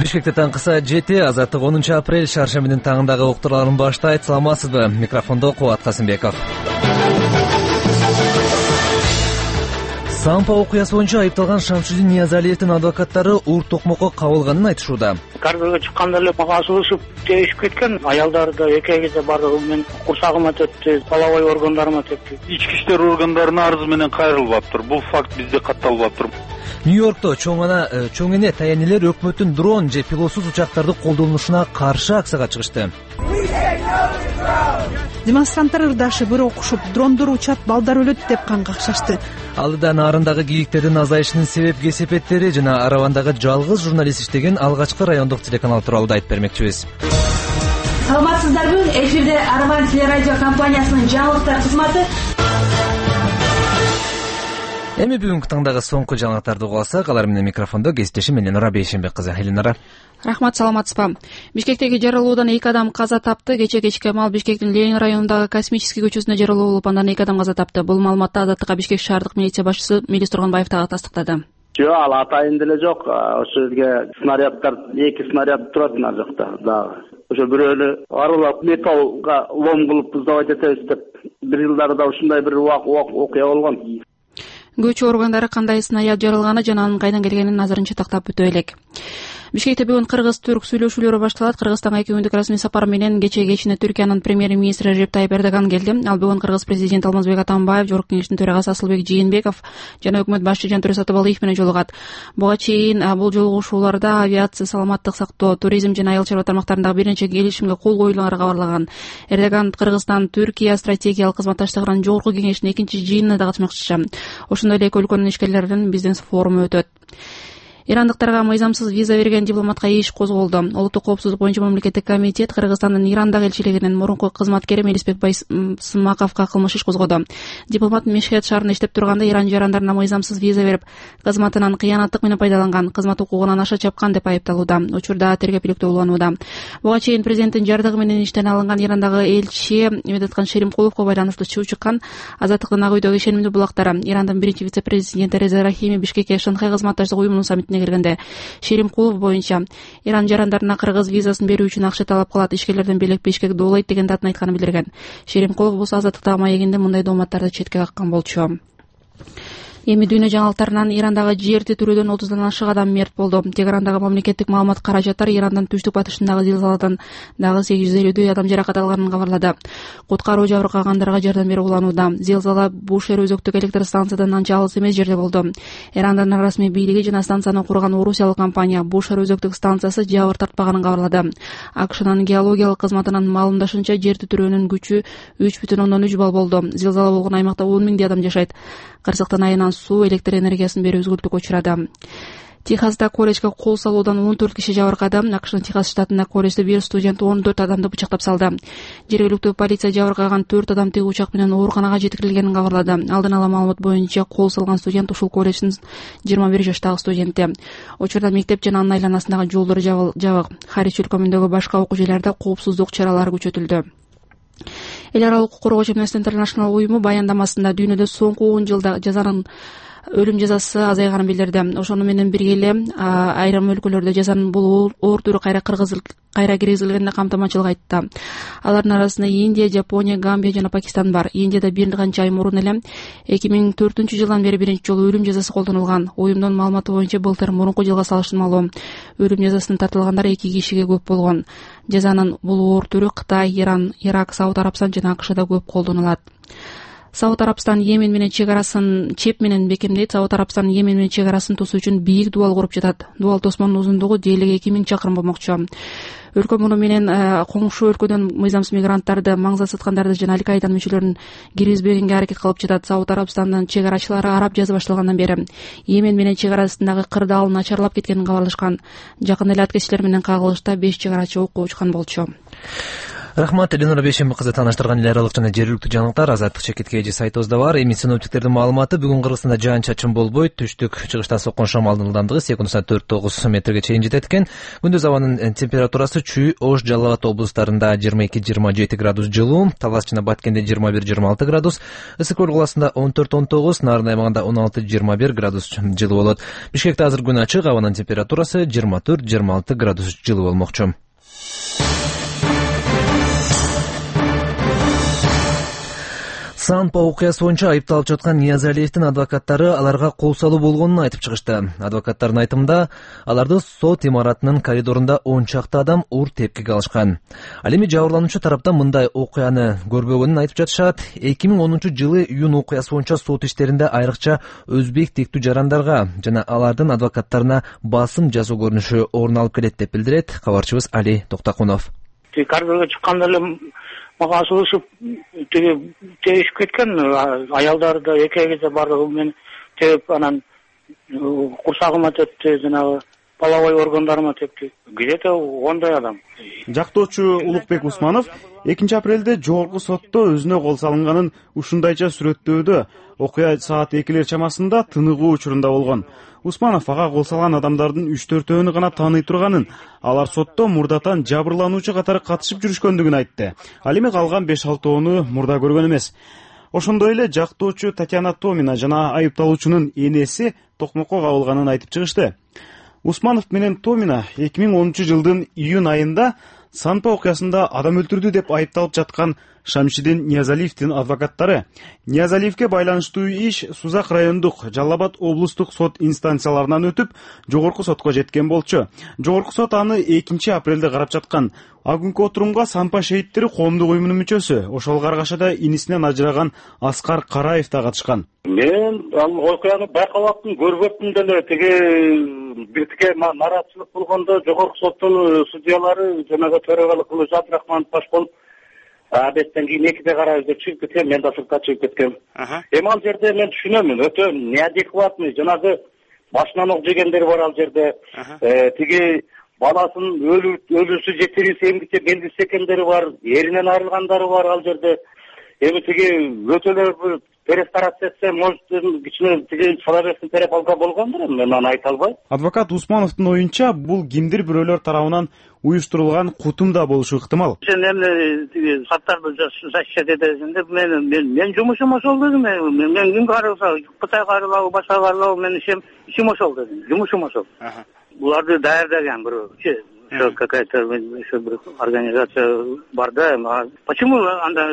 Бишкекте таңкы саат 7, Азаттык 10 апрель шаршембинин таңындагы уктурларын баштайт. Саламатсызбы? Микрофондо Кубат Касымбеков. Сампа окуясы боюнча айыпталган Шамшидин Ниязалиевдин адвокаттары Ур Токмокко кабылганын айтышууда. Кардыга чыкканда эле мага асылышып тийишип кеткен. Аялдар да экеги бардыгы менен курсагыма тепти, половой органдарыма тепти. Ички иштер органдарына арыз менен кайрылбаптыр. Бул факт бизде катталбаптыр. Нью-Йоркто чоң эне таянилер өкмөттүн дрон же пилотсуз учактарды колдонушуна каршы акцияга чыгышты. Демонстранттар ырдашып, ыр окушуп, дрондор учат, балдар өлөт деп кан какшашты. Алдыда нарындагы кийиктердин азайышынын себеп-кесепеттери жана Аравандагы жалгыз журналист иштеген алгачкы райондук телеканал тууралуу да айтып бермекчибиз. Саламатсыздарбы? Эфирде Араван телерадио компаниясынын жаңылыктар кызматы. Эми бүгүнкү таңдагы соңку жаңылыктарды угуп алсак, алар менен микрофондо кесиптешим Эленара Бейшенбек кызы. Эленара. Рахмат, саламатсызбы? Бишкектеги жарылуудан 2 адам каза тапты. Кечке маал Бишкектин Ленин районундагы Космический көчөсүндө жарылуу болуп, андан 2 адам каза тапты. Бул маалыматты Азаттыкка Бишкек шаардык милиция башчысы Мелис Турганбаев дагы тастыктады. Жок, ал атайын деле жок. Ошо жерге снаряддар, 2 снаряд турат мына жакта дагы. Ошо бирөөлү арылап металлга лом кылып сдавать этебиз деп бир жылдарда ушундай бир окуя болгон. Көчү органдары кандай снаряд жарылганы жана анын кайдан келгенин азырынча тактап өтө элек. Бишкекте бүгүн кыргыз-түрк сүйлөшүүлөрү башталат. Кыргызстанга 2 күндүк расмий сапар менен кече Түркиянын премьер-министри Режеп Тайип Эрдоган келди. Ал бүгүн кыргыз президенти Алмазбек Атамбаев, Жогорку кеңештин төрагасы Асылбек Жээнбеков жана өкмөт башчы Жантөре Сатыбалдиев менен жолугат. Буга чейин бул жолугушууларда авиация, саламаттык сактоо, туризм жана айыл чарба тармактарындагы бир нече келишимге кол коюлганы кабарлаган. Эрдоган Кыргызстан Түркия стратегиялык кызматташтыгынын Жогорку кеңешинин 2-чи жыйынына да катышмакчы. Ошондой эле эки өлкөнүн ишкерлеринин бизнес форуму өтөт. Ирандыктарга мыйзамсыз виза берген дипломатка иш козголду. Улуттук коопсуздук боюнча мамлекеттик комитет Кыргызстандын Ирандагы элчилигинин мурунку кызматкери Мелисбек Байсымаковго кылмыш иш козгоду. Дипломат Мешхед шаарында иштеп турганда Иран жарандарына мыйзамсыз виза берип, кызматынан кыянаттык менен пайдаланган, кызмат укугунан аша чапкан деп айыпталууда. Учурда тергөө иликтөө уланууда. Буга чейин президенттин жардыгы менен иштен алынган Ирандагы элчи Медеткан Шеримкуловго байланыштуу чыгуу чыккан. Азаттыктын ак үйдөгү ишенимдүү булактары Ирандын биринчи вице-президенти Реза Рахими Бишкекке Шанхай кызматташтык уюмунун саммитине киргенде Шеримкулов боюнча Иран жарандарына кыргыз визасын берүү үчүн акча талап кылат, ишкерлердин белек Бишкек доолойт деген датын айтканын билдирген. Шеримкулов болсо Азаттыктагы маегинде мындай дооматтарды четке каккан болчу. Эми дүйнө жаңылыктарынан Ирандагы жер титирүүдөн 30дан ашык адам мерт болду. Тегерандагы мамлекеттик маалымат каражаттар Ирандын түштүк батышындагы зилзаладан дагы 850 адам жаракат алганын кабарлады. Куткаруу жабыркагандарга жардам берүү уланууда. Зилзала Бушер өзөктүк электр станциядан анча алыс эмес жерде болду. Ирандын расмий бийлиги жана станцияны курган орусиялык компания Бушер өзөктүк станциясы жабыр тартпаганын кабарлады. АКШнын геологиялык кызматынын маалымдашынча жер титирөөнүн күчү 3,3 балл болду. Зилзала болгон аймакта 10 миңдей адам жашайт. Кырсыктын айынан суу, электр энергиясын берүү үзгүлтүккө учурады. Техаста колледжге кол салуудан 14 киши жабыркады. АКШнын Техас штатында колледжде бир студент 14 адамды бычактап салды. Жергиликтүү полиция жабыркаган 4 адам тиг учак менен ооруканага жеткирилгенин кабарлады. Алдын ала маалымат боюнча кол салган студент ушул колледждин 21 жаштагы студенти. Учурда мектеп жана анын айланасындагы жолдор жабык. Харис өлкөмүндөгү башка окуу жайларда коопсуздук чаралары күчөтүлдү. Эл аралык укук коргоочу Amnesty International уюму баяндамасында дүйнөдө соңку 10 жылда жазанын өлүм жазасы азайганын билдирди. Ошону менен бирге эле айрым өлкөлөрдө жазанын бул оор түрү кайра киргизилгенин камтаманчылык айтты. Алардын арасында Индия, Жапония, Гамбия жана Пакистан бар. Индияда бир канча ай мурун эле 2004-жылдан бери биринчи жолу өлүм жазасы колдонулган. Уюмдун маалыматы боюнча былтыр мурунку жылга салыштырмалуу өлүм жазасынын тартылгандар 2 кишиге көп болгон. Жазанын бул оор түрү Кытай, Иран, Ирак, Сауд Арабстан жана АКШда көп колдонулат. Сауд Арабстан Йемен менен чек-арасын чеп менен бекемдейт. Сауд Арабстан Йемен менен чек-арасын тосуу үчүн бийик дубал куруп жатат. Дубал тосмонун узундугу дээрлиги 2000 чакырым болмокчу. Өлкө муну менен коңшу өлкөдөн мыйзамсыз мигранттарды, маңза саткандарды жана Аль-Каиданын мүчөлөрүн киргизбегенге аракет кылып жатат. Сауд Арабстандын чек-арачылары араб жазы башталгандан бери Йемен менен чек-арасындагы кырдаал начарлап кеткенин кабарлашкан. Жакында эле аткечилер менен кагылышта 5 чек-арачы окко учкан болчу. Рахмат, Элинора Бейшемби кызы тааныштырган эл аралык жана жергиликтүү жаңылыктар Азаттык чекитке эже сайтыбызда бар. Эми синоптиктердин маалыматы: бүгүн Кыргызстанда жаан-чачын болбойт, түштүк чыгыштан соккон шамалдын ылдамдыгы секундасына 4-9 метрге чейин жетет экен. Күндүз абанын температурасы Чүй, Ош, Жалал Абад облустарында 22-27 градус жылуу, Талас жана Баткенде 21-26 градус, Ысык Көл каласында 14-19, Нарын аймагында 16-21 градус жылуу болот. Бишкекте азыр күн ачык, абанын температурасы 24-26 градус жылуу болмокчу. Санпа окуясы боюнча айыпталып жаткан Ниязалиевдин адвокаттары аларга кол салуу болгонун айтып чыгышты. Адвокаттардын айтымында, аларды сот имаратынын коридорунда 10 чакты адам ур тепкиге алышкан. Ал эми жабырлануучу тараптан мындай окуяны көрбөгөнүн айтып жатышат. 2010-жылы июнь окуясы боюнча сот иштеринде айрыкча өзбек тектүү жарандарга жана алардын адвокаттарына басым жасоо көрүнүшү орун алып келет деп билдирет кабарчыбыз Али Токтакунов. Коридорго чыкканда эле мага асылышып тебишип кеткен, аялдар да экеги бардыгы менен тебип, анан курсагыма тепти, жанагы половой органдарыма тепти. Где-то 10 адам. Жактоочу Улукбек Усманов 2-апрелде жогорку сотто өзүнө кол салынганын ушундайча сүрөттөөдө окуя саат 2 чамасында тыныгуу учурунда болгон. Усманов ага кол салган адамдардын 3-4 гана тааный турганын, алар сотто мурдатан жабырлануучу катары катышып жүрүшкөндүгүн айтты. Ал эми калган 5-6 мурда көргөн эмес. Ошондой эле жактоочу Татьяна Томина жана айыпталуучунун энеси токмокко кабылганын айтып чыгышты. Усманов менен Томина 2010-жылдын июнь айында Санпа окуясында адам өлтүрдү деп айыпталып жаткан Шамшидин Ниязалиевдин адвокаттары. Ниязалиевге байланыштуу иш Сузак райондук, Жалал Абад облустук сот инстанцияларынан өтүп, жогорку сотко жеткен болчу. Жогорку сот аны 2-апрелде карап жаткан. Агүнкү отурумга Санпа шейиттери коомдук уюмунун мүчөсү, ошол каргашада инисинен ажыраган Аскар Караев да катышкан. Мен ал окуяны байкабаптым, көрбөптүм деле. Биртике нараатчылык болгондо жогорку соттун судьялары жанагы төрагалык кылуучу Абдрахманов баш болуп, абеттен кийин 2-де карайбыз деп чыгып кеткен, мен да сыртка чыгып кеткем. Эми ал жерде мен түшүнөмүн, өтө неадекватный, жанагы башынан ок жегендер бар ал жерде. Тиги баласын өлүүсү жетирүүсү эмгиче белгисиз экендери бар, эринен айрылгандары бар ал жерде. Эми тиги өтөлөр перестарат этсе, может, кичине тиги человектин перепалка болгондур, мен аны айта албайм. Адвокат Усмановдун оюнча, бул кимдир бирөөлөр тарабынан уюштурулган кутум да болушу ыктымал. Сен эмне тиги саттарды защищать этесиң деп мен жумушум ошол дедим. Мен кимге каралса, Кытайга каралабы, башка каралабы, мен ишим ошол дедим. Жумушум ошол. Буларды даярдаган бирөө. Какая-то еще организация бар, да. Почему анда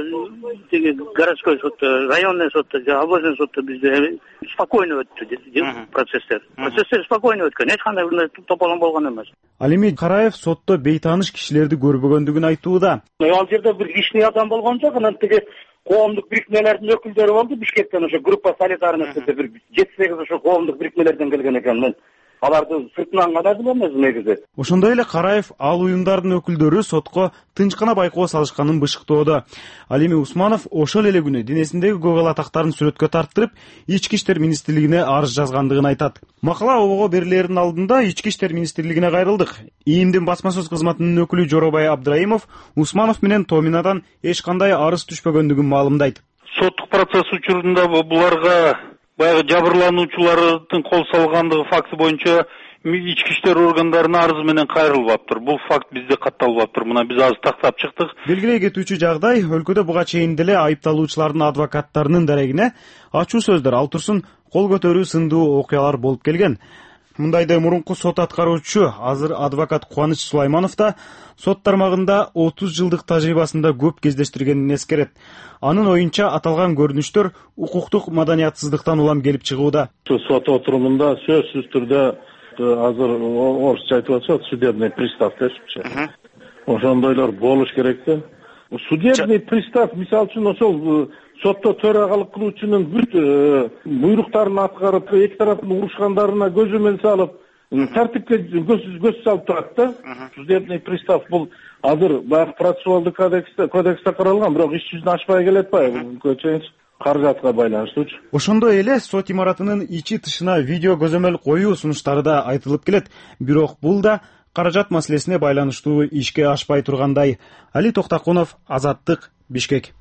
городской суд, районный суд, областной суд бизде спокойно өттү процесстер. Процесстер спокойно өткөн, эч кандай тополон болгон эмес. Ал эми Караев сотто бейтааныш кишилерди көрбөгөндүгүн айтууда. Ал жерде бир лишний адам болгон жок, анан тиги коомдук бирикмелердин өкүлдөрү болду. Бишкектен ошо группа солидарность деп бир 7-8 ошо коомдук бирикмелерден келген экен. Мен аларды сыртынан гана билемез негизи. Ошондой эле Караев ал уюмдардын өкүлдөрү сотко тынч гана байкоо салышканын бышыктоодо. Ал эми Усманов ошол эле күнү денесиндеги көк атактарын сүрөткө тарттырып, Ички иштер министрлигине арыз жазгандыгын айтат. Макала обого берилердин алдында Ички иштер министрлигине кайрылдык. ИИМдин басма сөз кызматынын өкүлү Жоробай Абдраимов Усманов менен Томинадан эч кандай арыз түшпөгөндүгүн маалымдайт. Соттук процесс учурунда буларга баягы жабырлануучулардын кол салгандыгы факты боюнча ички иштер органдарына арыз менен кайрылбаптыр. Бул факт бизде катталбаптыр. Мына биз азыр тактап чыктык. Белгилей кетүүчү жагдай, өлкөдө буга чейин деле айыпталуучулардын адвокаттарынын дарегине ачуу сөздөр, ал турсун кол көтөрүү сындуу окуялар болуп келген. Мындайда мурунку сот аткаруучу, азыр адвокат Кубаныч Сулайманов да сот тармагында 30 жылдык тажрыйбасында көп кездештиргенин эскерет. Анын оюнча аталган көрүнүштөр укуктук маданиятсыздыктан улам келип чыгууда. Сот отурумунда сөзсүз түрдө азыр орусча айтып атышат, судебный пристав дешипчи. Ошондойлор болуш керек да. Судебный пристав мисалы үчүн ошол сотто төрагалык кылуучунун бүт буйруктарын аткарып, эки тараптын урушкандарына көзөмөл салып, тартипке көз салып турат да. Судебный пристав бул азыр баягы процессуалдык кодексте каралган, бирок иш жүзүнө ашпай келет атпайбы? Каражатка байланыштуучу. Ошондой эле сот имаратынын ичи тышына видео көзөмөл коюу сунуштары да айтылып келет. Бирок бул да каражат маселесине байланыштуу ишке ашпай тургандай. Али Токтакунов, Азаттык, Бишкек.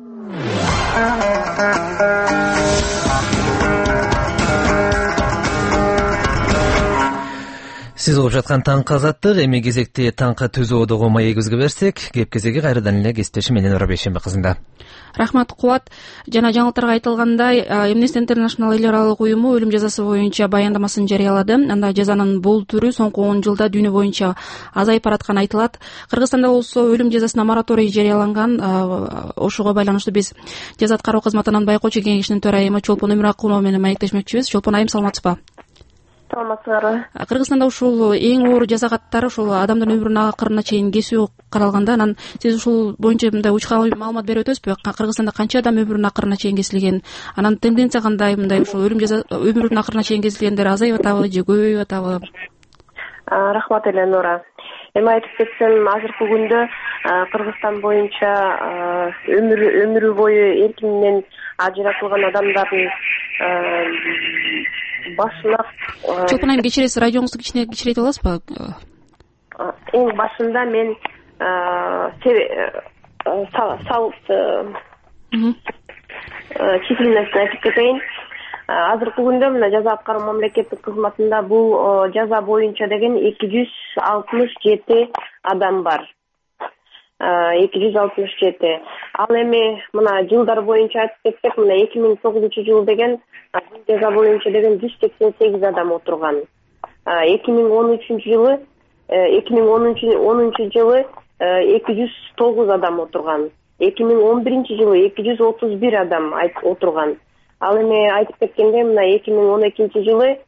Сиз угуп жаткан Таңкы Азаттык, эми кезекти Таңкы түзүүдөгү маегибизге берсек, кеп кезеги кайрадан эле кесиптешим менен Ора Бейшембе кызында. Рахмат Кубат. Жана жаңылыктарга айтылгандай, Amnesty International эл аралык уюму өлүм жазасы боюнча баяндамасын жарыялады. Анда жазанын бул түрү соңку 10 жылда дүйнө боюнча азайып баратканы айтылат. Кыргызстанда болсо өлүм жазасына мораторий жарыяланган. Ошого байланыштуу биз жаза аткаруу кызматынын байкоочу кеңешинин төрайымы Чолпон Өмүракунова менен маектешмекчибиз. Чолпон айым, саламатсызбы? Саламатсыздарбы. Кыргызстанда ушул эң оор жаза катары ушул адамдын өмүрүнүн акырына чейин кесүү каралганда, анан сиз ушул боюнча мындай учкан маалымат берип өтөсүзбү? Кыргызстанда канча адам өмүрүнүн акырына чейин кесилген? Анан тенденция кандай? Мындай ушул өлүм жаза өмүрүнүн акырына чейин кесилгендер азайып атабы же көбөйүп атабы? Рахмат Эленора. Эми айтып кетсем, азыркы күндө Кыргызстан боюнча өмүрү бою эркинен ажыратылган адамдардын башына Чолпон айым, кечиресиз, радионузду кичирейтип аласызбы? Эң башында мен численностун айтып кетейин. Азыркы күндө мына жаза аткаруу мамлекеттик кызматында бул жаза боюнча деген 267 адам бар. 267. Ал эми мына жылдар боюнча айтып кетсек, мына 2009-жыл деген жаза боюнча деген 188 адам отурган. 2010-жылы 209 адам отурган. 2011-жылы 231 адам отурган. Ал эми айтып кеткенде мына 2012-жылы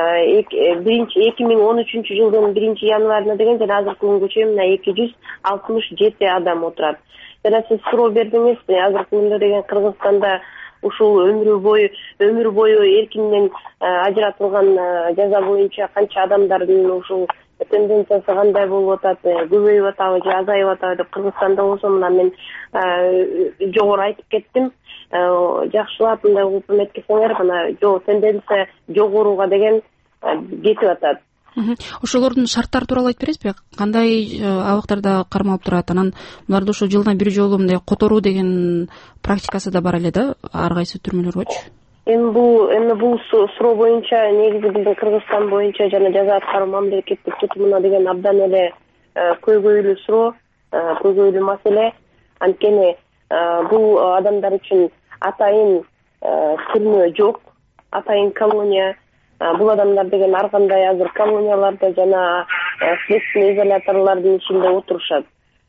2013-жылдын 1-январына деген жана азыркы күнгө чейин мына 267 адам отурат. Жана сиз суроо бердиңиз, азыркы күндө деген Кыргызстанда ушул өмүр бою эркинен ажыратылган жаза боюнча канча адамдардын ушул тенденциясы кандай болуп атат, көбөйүп атабы же азайып атабы деп Кыргызстанда болсо мына мен жогору айтып кеттим. Жакшылап мындай кылып эметкесеңер, мына тенденция жогоруга деген кетип атат. Ошолордун шарттары тууралуу айтып бересизби? Кандай абактарда кармалып турат? Анан буларды ошо жылына бир жолу мындай которуу деген практикасы да бар эле да, ар кайсы түрмөлөргөчү. Эми бул суроо боюнча негизи биздин Кыргызстан боюнча жана жаза аткаруу мамлекеттик тутумуна деген абдан эле көйгөйлүү суроо, көйгөйлүү маселе. Анткени бул адамдар үчүн атайын түрмө жок, атайын колония. Бул адамдар деген ар кандай азыр колонияларда жана следственный изоляторлордун ичинде отурушат.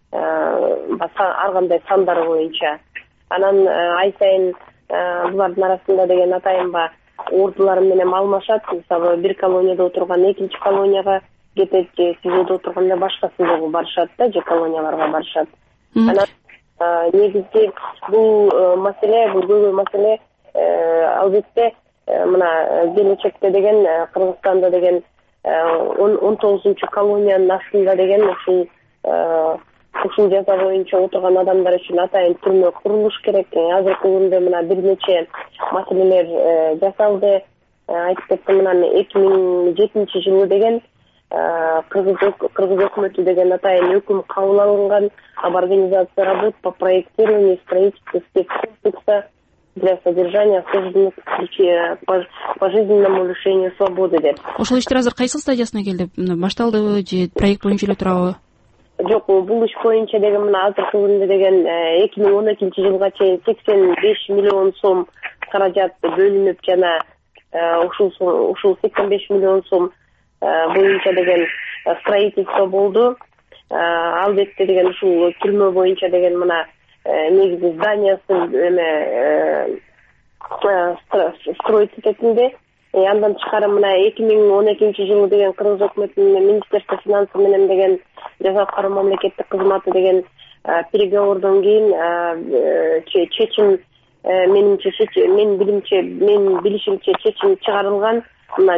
Ар кандай сандар боюнча. Анан ай сайын булардын арасында деген атайынба ордулар менен алмашат. Мисалы, бир колонияда отурган экинчи колонияга кетет, же СИЗОдо отурганда башка СИЗОго барышат да, же колонияларга барышат. Анан негизи бул көйгөй маселе албетте мына келечекте деген Кыргызстанда деген 19 колониянын астында деген ушул жаза боюнча отурган адамдар үчүн атайын түрмө курулуш керек. Азыркы күндө мына бир нече маселелер жасалды. Айтып кеттим, мына 2007-жылы деген Кыргыз өкмөтү деген атайын өкүм кабыл алынган об организации работ по проектированию и строительству спецкомплекса для содержания осужденных пожизненному лишению свободы деп. Ошол иштер азыр кайсы стадиясына келди? Башталдыбы же проект боюнча эле турабы? Жок, бул иш боюнча деген мына азыркы күндө деген 2012-жылга чейин 85 миллион сом каражат бөлүнүп, жана ушул 85 миллион сом боюнча деген строительство болду. Албетте деген ушул түрмө боюнча деген мына негизи зданиясы строить этетинде. Андан тышкары мына 2012-жылы деген Кыргыз өкмөтүнүн Министерство финансов менен деген жаза аткаруу мамлекеттик кызматы деген переговордон кийин чечим мен билишимче чечим чыгарылган. Мына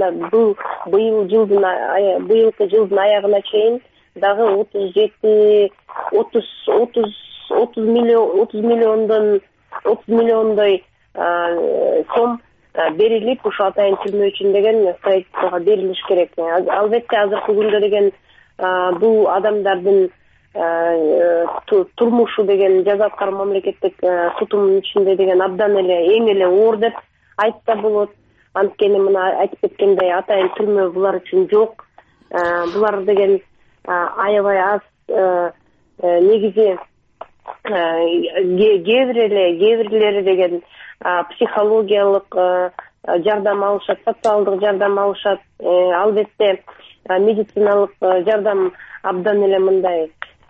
быйылкы жылдын аягына чейин дагы 30 миллиондой сом берилип, ушу атайын түрмө үчүн деген строительствого берилиш керек. Албетте азыркы күндө деген бул адамдардын турмушу деген жаза аткаруу мамлекеттик сотунун ичинде деген абдан эле эң эле оор деп айтса болот. Анткени мына айтып кеткендей атайын түрмө булар үчүн жок. Булар деген аябай аз негизи кээ бирлери деген психологиялык жардам алышат, социалдык жардам алышат. Албетте медициналык жардам абдан эле мындай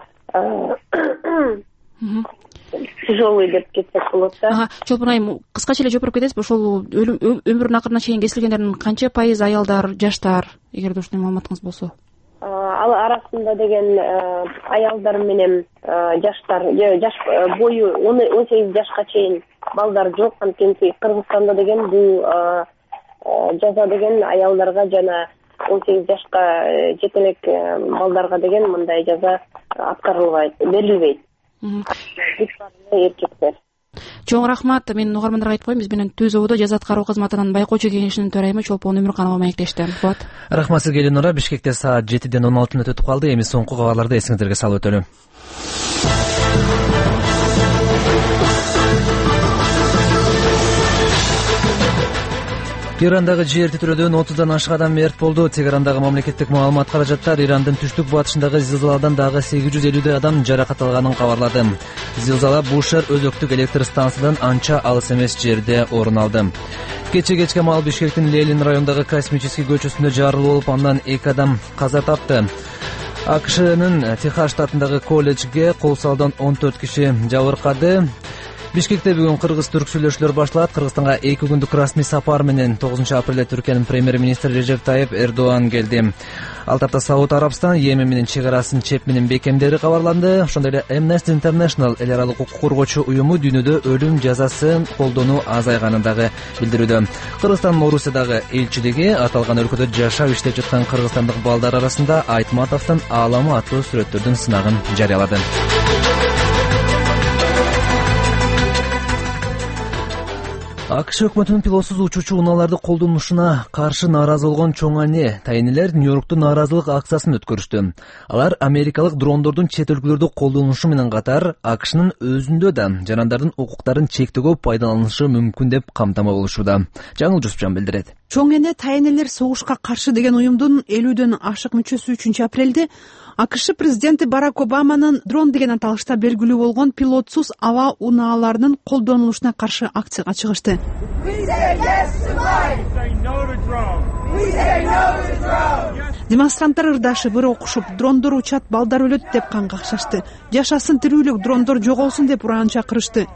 тяжелый деп кетсек болот да. Чолпон айым, кыскача эле жооп берип кетесизби? Ошол өмүрүнүн акырына чейин кесилгендердин канча пайызы аялдар, жаштар, эгерде ушундай маалыматыңыз болсо? Ал арасында деген аялдар менен жаштар, жаш бою 18 жашка чейин балдар жок. Анткени Кыргызстанда деген бул жаза деген аялдарга жана 18 жашка жете элек балдарга деген мындай жаза аткарылбайт, берилбейт. Эркектер. Чоң рахмат. Мен угармандарга айтып коеюн, биз менен Түз ободо жаза аткаруу кызматынын Байкоочу кеңешинин төрайымы Чолпон Өмүрканова маектешти. Кубат. Рахмат сизге, Эленора. Бишкекте саат 7:16 мүнөт өтүп калды. Эми соңку кабарларды эсиңиздерге салып өтөлү. Ирандагы жер титирөөдөн 30дан ашык адам мерт болду. Тегерандагы мамлекеттик маалымат каражаттар Ирандын түштүк батышындагы зилзаладан дагы 850 адам жаракат алганын кабарлады. Зилзала Бушер өзөктүк электр станциядан анча алыс эмес жерде орун алды. Кечке маал Бишкектин Лелин районундагы Космический көчөсүндө жарылуу болуп, андан 2 адам каза тапты. АКШнын Техас штатындагы колледжге кол салдан 14 киши жабыркады. Бишкекте бүгүн кыргыз-түрк сүйлөшүүлөр башталат. Кыргызстанга 2 күндүк расмий сапар менен 9 апрелде Түркиянын премьер-министри Режеп Тайып Эрдоган келди. Ал тапта Сауд Арабстан, Йемен менен чек арасын чеп менен бекемдери кабарланды. Ошондой эле Amnesty International эл аралык укук коргоочу уюму дүйнөдө өлүм жазасын колдонуу азайганын дагы билдирүүдө. Кыргызстан Орусиядагы элчилиги аталган өлкөдө жашап иштеп жаткан кыргызстандык балдар арасында Айтматовдун ааламы аттуу сүрөттөрдүн сынагын жарыялады. АКШ өкмөтүнүн пилотсуз учуучу унааларды колдонушуна каршы нааразы болгон чоң ане тайнелер Нью-Йоркту нааразылык акциясын өткөрүштү. Алар америкалык дрондордун чет өлкөлөрдө колдонулушу менен катар АКШнын өзүндө да жарандардын укуктарын чектөөгө пайдаланышы мүмкүн деп камтама болушууда. Жаңыл Жусупжан билдирет. Чоң ане тайнелер согушка каршы деген уюмдун 50дөн ашык мүчөсү 3 апрелде АКШ президенти Барак Обаманын дрон деген аталышта белгилүү болгон пилотсуз аба унааларынын колдонулушуна каршы акцияга чыгышты. Демонстранттар ырдашып, ыр окушуп, дрондор учат, балдар өлөт деп кан какшашты. Жашасын тирүүлүк, дрондор жоголсун деп уран чакырышты.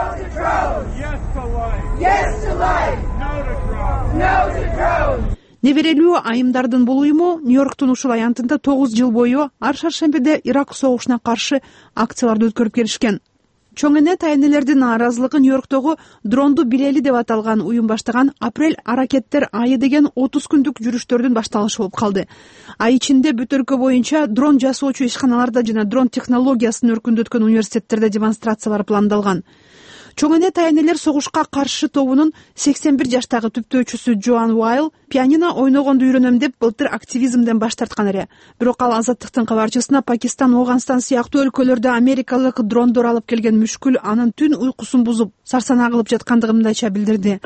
Неберелүү айымдардын бул уюму Нью-Йорктун ушул аянтында 9 жыл бою ар шаршембиде Ирак согушуна каршы акцияларды өткөрүп келишкен. Чоң эне тайнелердин нааразылыгы Нью-Йорктогу дронду билели деп аталган уюм баштаган апрель аракеттер айы деген 30 күндүк жүрүштөрдүн башталышы болуп калды. Ай ичинде бүт өлкө боюнча дрон жасоочу ишканаларда жана дрон технологиясын өркүндөткөн университеттерде демонстрациялар пландалган. Чоң эне тайнелер согушка каршы тобунун 81 жаштагы түптөөчүсү Джоан Уайл пианино ойногонду үйрөнөм деп былтыр активизмден баш тарткан эле. Бирок ал Азаттыктын кабарчысына Пакистан, Ооганстан сыяктуу өлкөлөрдө америкалык дрондор алып келген мүшкүл анын түн уйкусун бузуп, сарсанаа кылып жаткандыгын мындайча билдирди.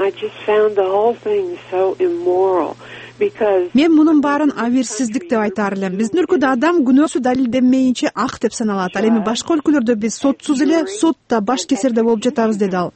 Мен мунун баарын абийирсиздик деп айтаар элем. Биздин өлкөдө адам күнөөсү далилденмейинче ак деп саналат. Ал эми башка өлкөлөрдө биз сотсуз эле сотта баш кесерде болуп жатабыз, деди ал.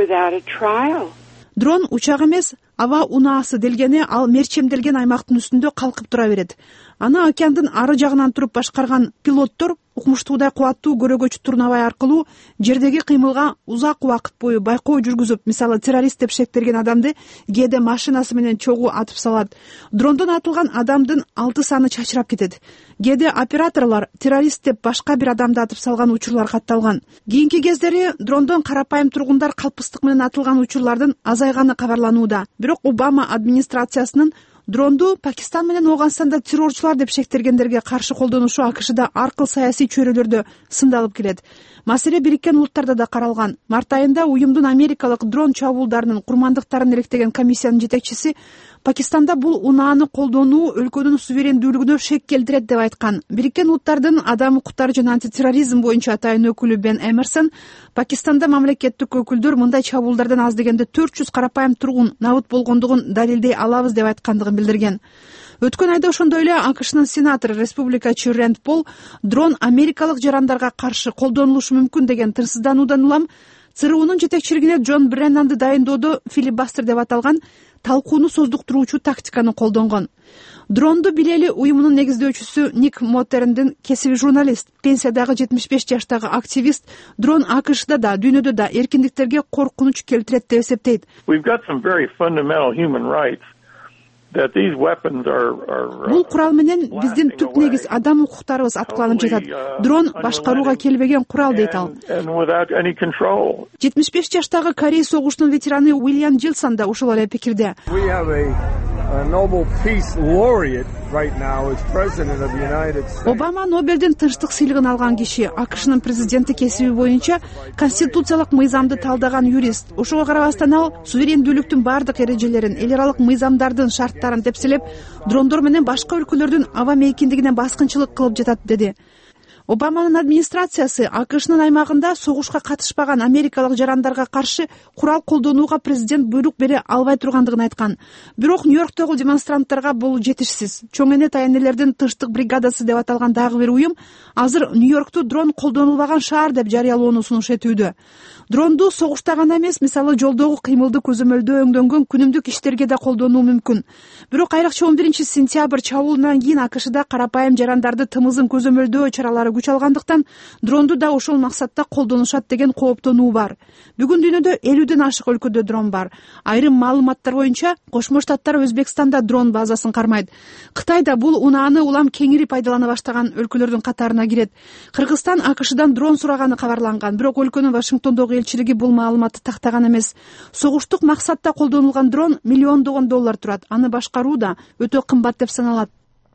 Дрон учак эмес, аба унаасы делгени ал мерчемделген аймактын үстүндө калкып тура берет. Аны океандын ары жагынан туруп башкарган пилоттор укмуштуудай кубаттуу көрөгөч турнабай аркылуу жердеги кыймылга узак убакыт бою байкоо жүргүзүп, мисалы террорист деп шектелген адамды кээде машинасы менен чогуу атып салат. Дрондон атылган адамдын 6 саны чачырап кетет. Кээде операторлор террорист деп башка бир адамды атып салган учурлар катталган. Кийинки кездери дрондон карапайым тургундар калпыстык менен атылган учурлардын азайганы кабарланууда. Бирок Обама администрациясынын Дронду Пакистан менен Ооганстанда террорчулар деп шектергендерге каршы колдонушу АКШда ар кыл саясий чөйрөлөрдө сындалып келет. Маселе Бириккен Улуттарда да каралган. Март айында уюмдун америкалык дрон чабуулдарынын курмандыктарын иликтеген комиссиянын жетекчиси Пакистанда бул унааны колдонуу өлкөнүн суверендүүлүгүнө шек келтирет деп айткан. Бириккен Улуттардын адам укуктары жана антитерроризм боюнча атайын өкүлү Бен Эмерсон Пакистанда мамлекеттик өкүлдөр мындай чабуулдардан аз дегенде 400 карапайым тургун набыт болгондугун далилдей алабыз деп айткандыгын билдирген. Өткөн айда ошондой эле АКШнын сенатору республикачы Рэнд Пол дрон америкалык жарандарга каршы колдонулушу мүмкүн деген тынчсыздануудан улам ЦРУнун жетекчилигине Джон Бреннанды дайындоодо филибастер деп аталган талкууну создуктуруучу тактиканы колдонгон. Дронду билели уюмунун негиздөөчүсү Ник Мотерндин кесиби журналист, пенсиядагы 75 жаштагы активист дрон АКШда да, дүйнөдө да эркиндиктерге коркунуч келтирет деп эсептейт. Бул курал менен биздин түп негиз адам укуктарыбыз аткыланып жатат. Дрон башкарууга келбеген курал дейт ал. 75 жаштагы Корей согушунун ветераны Уильям Джилсон да ушул эле пикирде. Обама Нобелдин тынчтык сыйлыгын алган киши, АКШнын президенти кесиби боюнча конституциялык мыйзамды талдаган юрист. Ошого карабастан ал суверендүүлүктүн бардык эрежелерин, эл аралык мыйзамдардын шарттарын тепселеп, дрондор менен башка өлкөлөрдүн аба мейкиндигине баскынчылык кылып жатат деди. Обаманын администрациясы АКШнын аймагында согушка катышпаган америкалык жарандарга каршы курал колдонууга президент буйрук бере албай тургандыгын айткан. Бирок Нью-Йорктогу демонстранттарга бул жетишсиз. Чоң эне таянелердин тынчтык бригадасы деп аталган дагы бир уюм азыр Нью-Йоркту дрон колдонулбаган шаар деп жарыялоону сунуш этүүдө. Дронду согушта гана эмес, мисалы жолдогу кыймылды көзөмөлдөө өңдөнгөн күнүмдүк иштерге да колдонуу мүмкүн. Бирок айрыкча 11-сентябрь чабуулунан кийин АКШда карапайым жарандарды тымызын көзөмөлдөө чаралары күч алгандыктан дронду да ошол максатта колдонушат деген кооптонуу бар. Бүгүн дүйнөдө 50ден ашык өлкөдө дрон бар. Айрым маалыматтар боюнча Кошмо Штаттар Өзбекстанда дрон базасын кармайт. Кытай да бул унааны улам кеңири пайдалана баштаган өлкөлөрдүн катарына кирет. Кыргызстан АКШдан дрон сураганы кабарланган, бирок өлкөнүн Вашингтондогу элчилиги бул маалыматты тактаган эмес. Согуштук максатта колдонулган дрон $миллиондогон турат. Аны башкаруу да өтө кымбат деп саналат.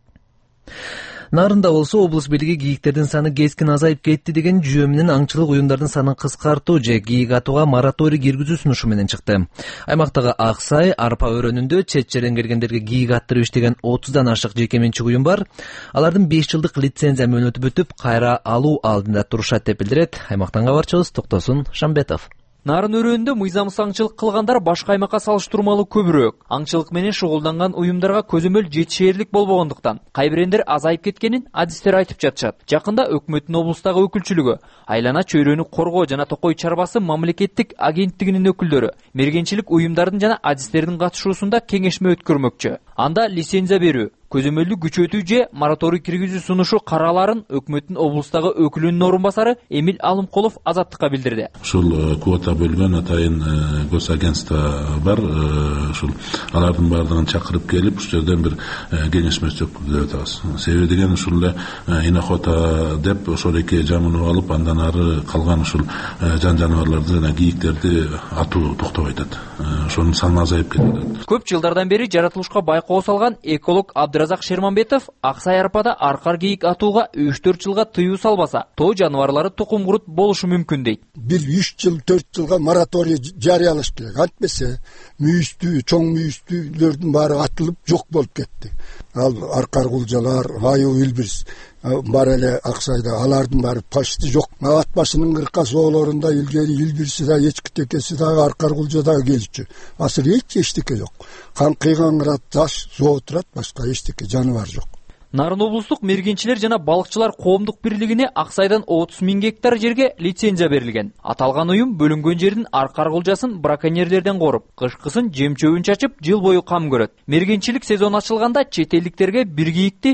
Нарында болсо облус бийлиги кийиктердин саны кескин азайып кетти деген жүйө менен аңчылык уюмдардын санын кыскартуу же кийик атууга мораторий киргизүү сунушу менен чыкты. Аймактагы Аксай, Арпа өрөөнүндө чет жерден келгендерге кийик аттырып иштеген 30дан ашык жеке менчик уюм бар. Алардын 5 жылдык лицензия мөөнөтү бүтүп, кайра алуу алдында турушат деп билдирет аймактан кабарчыбыз Токтосун Шамбетов. Нарын өрөөнүндө мыйзамсыз аңчылык кылгандар башка аймакка салыштырмалуу көбүрөөк. Аңчылык менен шугулданган уюмдарга көзөмөл жетишээрлик болбогондуктан кайбирендер азайып кеткенин адистер айтып жатышат. Жакында өкмөттүн облустагы өкүлчүлүгү, Айлана чөйрөнү коргоо жана Токой чарбасы мамлекеттик агенттигинин өкүлдөрү мергенчилик уюмдардын жана адистердин катышуусунда кеңешме өткөрмөкчү. Анда лицензия берүү, көзөмөлдү күчөтүү же мораторий киргизүү сунушу караларын өкмөттүн облустагы өкүлүнүн орун басары Эмил Алымкулов Азаттыкка билдирди. Ушул квота бөлгөн атайын госагентство бар, ушул алардын баардыгын чакырып келип, ушул жерден бир кеңешме өткөрүп деп атабыз. Себеби деген ушул эле инохота деп ошол эки жамынып алып, андан ары калган ушул жан жаныбарларды жана кийиктерди атуу токтобой атат. Ошонун саны азайып кетет. Көп жылдардан бери жаратылышка байкоо салган эколог Абдыразак Шерманбетов Аксай Арпада аркар кийик атууга 3-4 жылга тыюу салбаса, тоо жаныбарлары тукум курут болушу мүмкүн дейт. Бир 3 жыл 4 жылга мораторий жарыялаш керек. Антпесе мүйүстүү, чоң мүйүстүүлөрдүн баары атылып жок болуп кетти. Ал аркар кулжалар, аюу илбирс бар эле Аксайда, алардын баары почти жок. Ат башынын 40 соолорунда илгери илбирси да, эчки текеси дагы, аркар кулжа дагы келчү. Азыр эчтеке жок. Кан кыйгангыра таш зоо турат, башка эчтеке жаныбар жок. Нарын облустук мергенчилер жана балыкчылар коомдук бирлигине Аксайдан 30 000 гектар жерге лицензия берилген. Аталган уюм бөлүнгөн жердин аркар кулжасын браконьерлерден коруп, кышкысын жем чөбүн чачып, жыл бою кам көрөт. Мергенчилик сезону ачылганда чет элдиктерге бир кийикти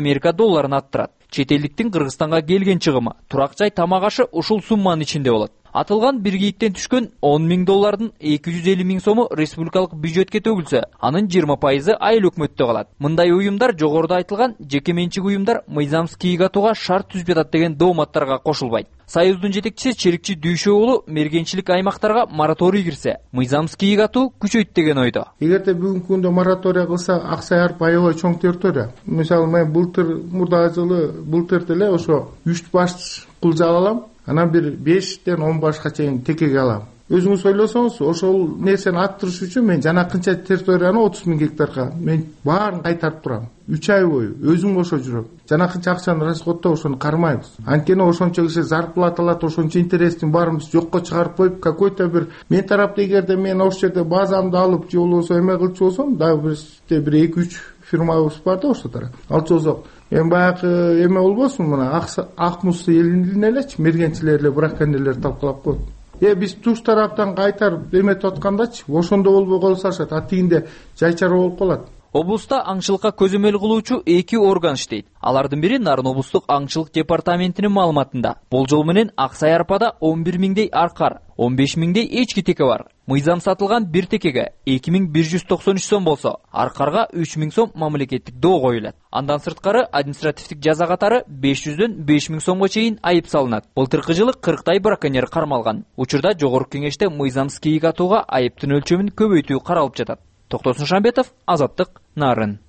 $10,000 аттырат. Чет элдиктин Кыргызстанга келген чыгымы, турак жай, тамак ашы ушул сумманын ичинде болот. Атылган бир кийиктен түшкөн 10 миң доллардын 250 миң сому республикалык бюджетке төгүлсө, анын 20% айыл өкмөттө калат. Мындай уюмдар жогоруда айтылган жеке менчик уюмдар мыйзамсыз кийик атууга шарт түзбөй атат деген дооматтарга кошулбайт. Союздун жетекчиси Черикчи Дүйшө уулу мергенчилик аймактарга мораторий кирсе, мыйзамсыз кийик атуу күчөйт деген ойдо. Эгерде бүгүнкү күндө мораторий кылса, Аксай Арпа аябай чоң территория. Мисалы мен мурдагы жылы былтыр деле ошо 3 баш кулжа алам. Анан бир 5-тен 10 башка чейин текеге алам. Өзүңүз ойлосоңуз, ошол нерсени аттырыш үчүн мен жанакынча территорияны 30 миң гектарга мен баарын кайтарып турам. 3 ай бою өзүм ошо жүрөм. Жанакынча акчаны расходдоп ошону кармайбыз. Анткени ошончо киши зарплата алат, ошончо интересин баарыбыз жокко чыгарып коюп, какой-то бир мен тарапта эгерде мен ошол жерде базамды алып же болбосо эме кылчу болсом, дагы бир 2-3 фирмабыз бар да ошол тарап. Алчозок мен баягы эме болбосун, мына ак мус элин элечи мергенчилер эле браконьерлер талкалап коет. Биз туш тараптан кайтарып эметип аткандачы, ошондо болбой калышат, а тигинде жайчара болуп калат. Облуста аңчылыкка көзөмөл кылуучу 2 орган иштейт. Алардын бири Нарын облустук аңчылык департаментинин маалыматында. Болжол менен Аксай Арпада 11 миңдей аркар, 15 миңдей эчки теке бар. Мыйзам сатылган бир текеге 2193 сом болсо, аркарга 3000 сом мамлекеттик доо коюлат. Андан сырткары административдик жаза катары 500дөн 5000 сомго чейин айып салынат. Былтыркы жылы 40 браконьер кармалган. Учурда жогорку кеңеште мыйзамсыз кийик атууга айыптын өлчөмүн көбөйтүү каралып жатат. Токтосун Шамбетов, Азаттык, Нарын.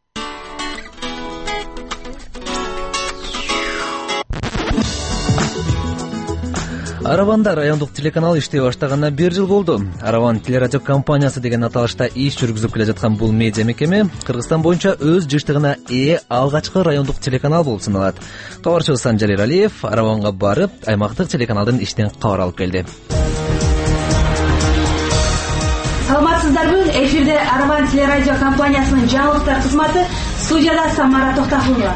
Араванда райондук телеканал иштей баштаганына 1 жыл болду. Араван телерадио компаниясы деген аталышта иш жүргүзүп келе жаткан бул медиа мекеме Кыргызстан боюнча өз жыштыгына ээ алгачкы райондук телеканал болуп саналат. Кабарчыбыз Санжалир Алиев Араванга барып, аймактык телеканалдын иштен кабар алып келди. Саламатсыздарбы? Эфирде Араван телерадио компаниясынын жаңылыктар кызматы, студияда Самара Токтакулова.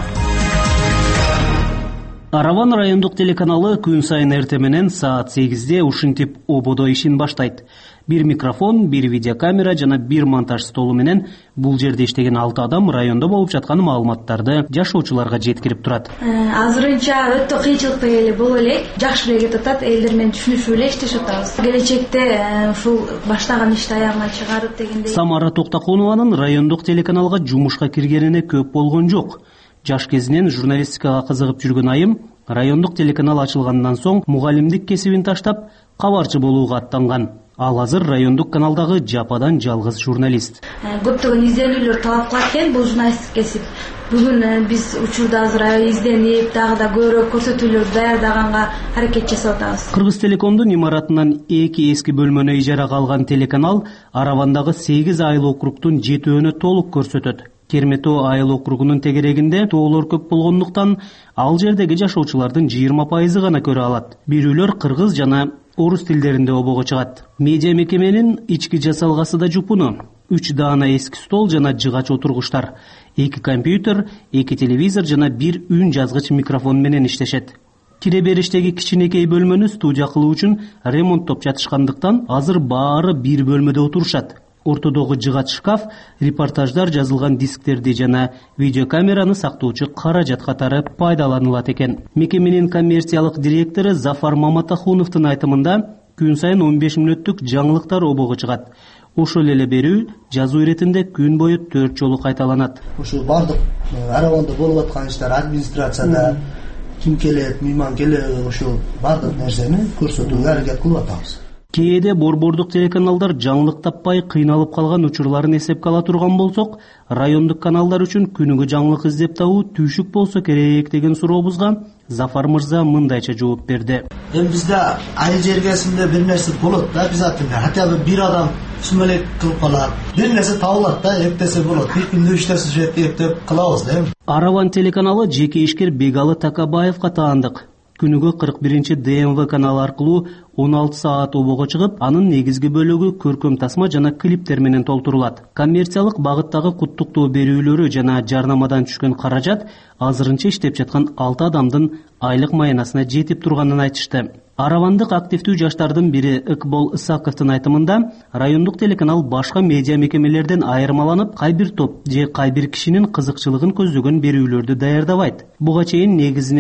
Араван райондук телеканалы күн сайын эртең менен саат 8-де ушинтип ободо ишин баштайт. Бир микрофон, бир видеокамера жана бир монтаж столу менен бул жерде иштеген 6 адам райондо болуп жаткан маалыматтарды жашоочуларга жеткирип турат. Азырынча өтө кыйынчылыктуу эле боло элек, жакшы эле кетип атат, элдер менен түшүнүшүп эле иштешип атабыз. Келечекте ушул баштаган ишти аягына чыгарып дегендей. Самара Токтакунованын райондук телеканалга жумушка киргенине көп болгон жок. Жаш кезинен журналистикага кызыгып жүргөн айым райондук телеканал ачылгандан соң мугалимдик кесибин таштап кабарчы болууга аттанган. Ал азыр райондук каналдагы жападан жалгыз журналист. Көптөгөн изделүүлөр талап кылат экен бул журналисттик кесип. Бүгүн биз учурда азыр изденип, дагы да көбүрөөк көрсөтүүлөр даярдаганга аракет жасап атабыз. Кыргыз Телекомдун имаратынан 2 эски бөлмөнү ижарага алган телеканал Аравандагы 8 айыл округтун 7-өөнү толук көрсөтөт. Керметоо айыл округунун тегерегинде тоолор көп болгондуктан ал жердеги жашоочулардын 20% гана көрө алат. Бирөөлөр кыргыз жана орус тилдеринде обого чыгат. Медиа мекеменин ички жасалгасы да жупуну. 3 даана эски стол жана жыгач отургучтар, 2 компьютер, 2 телевизор жана 1 үн жазгыч микрофон менен иштешет. Кире бериштеги кичинекей бөлмөнү студия кылуу үчүн ремонттоп жатышкандыктан азыр баары бир бөлмөдө отурушат. Ортодогу жыгач шкаф репортаждар жазылган дисктерди жана видеокамераны сактоочу каражат катары пайдаланылат экен. Мекеменин коммерциялык директору Зафар Маматахуновдун айтымында күн сайын 15 мүнөттүк жаңылыктар обого чыгат. Ошол эле берүү жазуу иретинде күн бою 4 жолу кайталанат. Ошол бардык Араванда болуп аткан иштер, администрацияда ким келет, мейман келет, ошол бардык нерсени көрсөтүүгө аракет кылып атабыз. Кээде борбордук телеканалдар жаңылык таппай кыйналып калган учурларын эсепке ала турган болсок, райондук каналдар үчүн күнүгө жаңылык издеп табуу түйшүк болсо керек деген сурообузга Зафар мырза мындайча жооп берди. Бизде айыл жергесинде бир нерсе болот да, биз аттында хотя бы бир адам сүмөлөк кылып калат. Бир нерсе табылат да, эптесе болот. Бир күндө 3 сюжет эптеп кылабыз да. Араван телеканалы жеке ишкер Бегалы Такабаевга таандык. Күнүгө 41 ДМВ каналы аркылуу 16 саат обого чыгып, анын негизги бөлүгү көркөм тасма жана клиптер менен толтурулат. Коммерциялык багыттагы куттуктоо берүүлөрү жана жарнамадан түшкөн каражат азырынча иштеп жаткан 6 адамдын айлык маянасына жетип турганын айтышты. Аравандык активдүү жаштардын бири Ыкбол Исаковдун айтымында, райондук телеканал башка медиа мекемелерден айырмаланып, кайбир топ же кайбир кишинин кызыкчылыгын көздөгөн берүүлөрдү даярдабайт. Буга чейин негизинен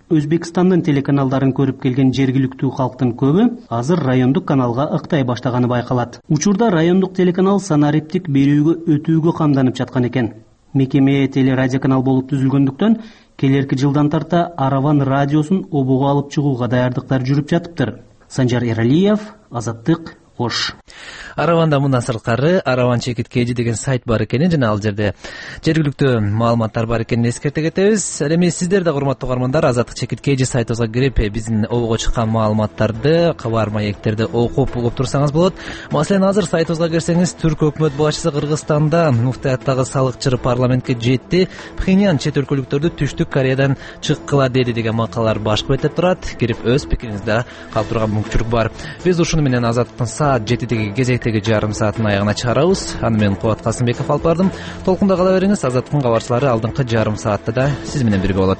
Өзбекстандын телеканалдарын көрүп келген жергиликтүү калктын көбү азыр райондук каналга ыктай баштаганы байкалат. Учурда райондук телеканал санариптик берүүгө өтүүгө камданып жаткан экен. Мекеме телерадиоканал болуп түзүлгөндүктөн келерки жылдан тарта Араван радиосун обого алып чыгууга даярдыктар жүрүп жатыптыр. Санжар Эралиев, Азаттык, Ош. Араванда мындан сырткары Араван чекит KG деген сайт бар экенин жана ал жерде жергиликтүү маалыматтар бар экенин эскерте кетебиз. Ал эми сиздер да урматтуу угармандар Азаттык чекит KG сайтыбызга кирип биздин обого чыккан маалыматтарды, кабар маектерди окуп угуп турсаңыз болот. Маселен, азыр сайтыбызга кирсеңиз Түрк өкмөт башчысы Кыргызстанда муфтияттагы салык чыры парламентке жетти. Пхеньян чет өлкөлүктөрдү Түштүк Кореядан чыккыла деди деген макалалар башкы беттеп турат. Кирип өз пикириңизди калтырууга мүмкүнчүлүк бар. Биз ушуну менен Азаттыктын саат 7-деги кезектеги жарым саатын аягына чыгарабыз. Аны мен Кубат Касымбеков алып бардым. Толкунда кала бериңиз. Азаттыктын кабарчылары алдыңкы жарым саатта да сиз менен бирге болот.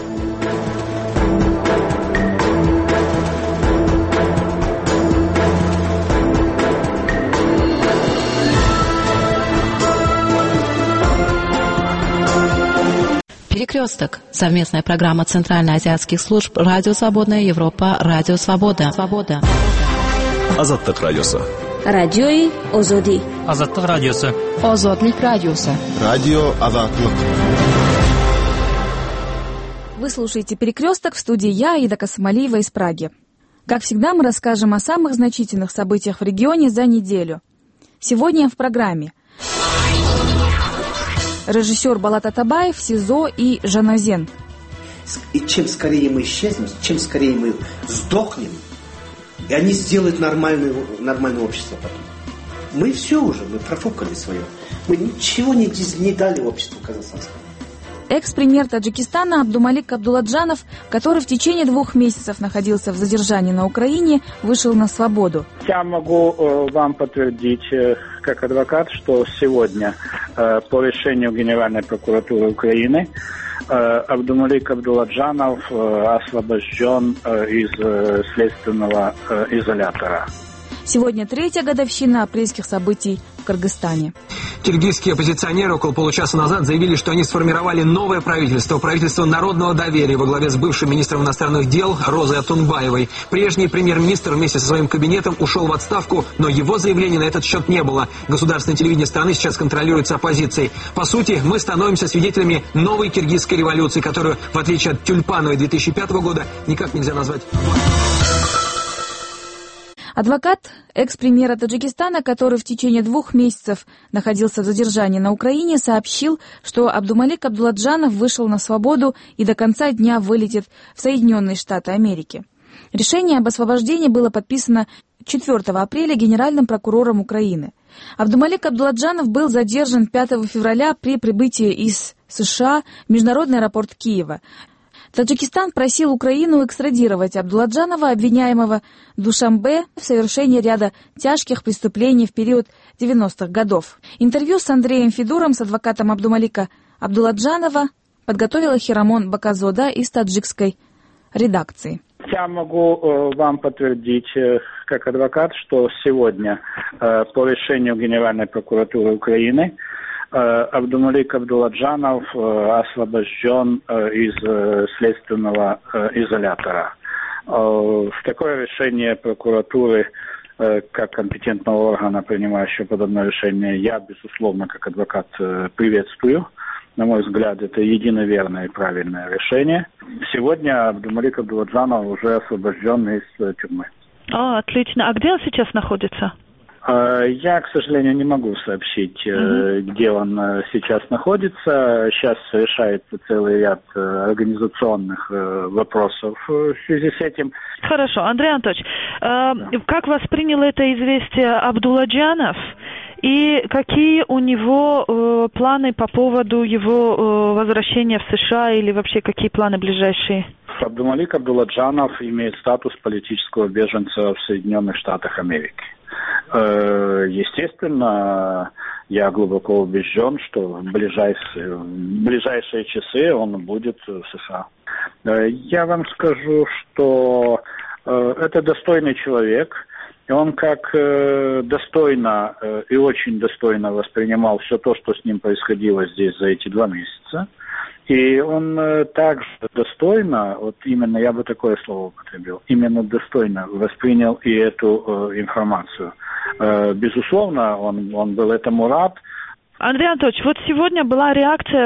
Перекресток. Совместная программа Центральноазиатских служб «Радио Свободная Европа», «Радио Свобода». Азаттык радиосу. Радиои Озоди. Азаттык радиосу. Озодлик радиосу. Радио Азаттык. Вы слушаете «Перекресток», в студии я, Аида Касымалиева из Праги. Как всегда, мы расскажем о самых значительных событиях в регионе за неделю. Сегодня в программе режиссер Балат Атабаев, СИЗО и Жаназен. И чем скорее мы исчезнем, чем скорее мы сдохнем, и они сделают нормальное общество потом. Мы все уже, мы профукали свое. Мы ничего не дали обществу казахстанскому. Экс-премьер Таджикистана Абдумалик Абдуладжанов, который в течение 2 месяцев находился в задержании на Украине, вышел на свободу. Я могу вам подтвердить, как адвокат, что сегодня по решению Генеральной прокуратуры Украины Абдумалик Абдуладжанов освобожден из следственного изолятора. Сегодня 3-я годовщина апрельских событий в Кыргызстане. Киргизские оппозиционеры около получаса назад заявили, что они сформировали новое правительство, правительство народного доверия во главе с бывшим министром иностранных дел Розой Атунбаевой. Прежний премьер-министр вместе со своим кабинетом ушел в отставку, но его заявлений на этот счет не было. Государственное телевидение страны сейчас контролируется оппозицией. По сути, мы становимся свидетелями новой киргизской революции, которую, в отличие от тюльпановой 2005 года, никак нельзя назвать. Адвокат экс-премьера Таджикистана, который в течение 2 месяцев находился в задержании на Украине, сообщил, что Абдумалик Абдуладжанов вышел на свободу и до конца дня вылетит в Соединенные Штаты Америки. Решение об освобождении было подписано 4 апреля генеральным прокурором Украины. Абдумалик Абдуладжанов был задержан 5 февраля при прибытии из США в международный аэропорт Киева. Таджикистан просил Украину экстрадировать Абдуладжанова, обвиняемого в Душанбе, в совершении ряда тяжких преступлений в период 90-х годов. Интервью с Андреем Федуром, с адвокатом Абдумалика Абдуладжанова, подготовила Хирамон Баказода из таджикской редакции. Я могу вам подтвердить, как адвокат, что сегодня по решению Генеральной прокуратуры Украины Абдумалик Абдуладжанов освобожден из следственного изолятора. Такое решение прокуратуры, как компетентного органа, принимающего подобное решение, я, безусловно, как адвокат, приветствую. На мой взгляд, это единоверное и правильное решение. Сегодня Абдумалик Абдуладжанов уже освобожден из тюрьмы. Отлично. А где он сейчас находится? Я, к сожалению, не могу сообщить, где он сейчас находится. Сейчас решается целый ряд организационных вопросов в связи с этим. Хорошо. Андрей Анатольевич, как воспринял это известие Абдуладжанов? И какие у него планы по поводу его возвращения в США или вообще какие планы ближайшие? Абдумалик Абдуладжанов имеет статус политического беженца в Соединенных Штатах Америки. Естественно, я глубоко убежден, что в ближайшие часы он будет в США. Я вам скажу, что это достойный человек. Он как достойно и очень достойно воспринимал все то, что с ним происходило здесь за эти 2 месяца. И он также достойно, вот именно я бы такое слово употребил, именно достойно воспринял и эту информацию. Безусловно, он был этому рад. Андрей Анатольевич, вот сегодня была реакция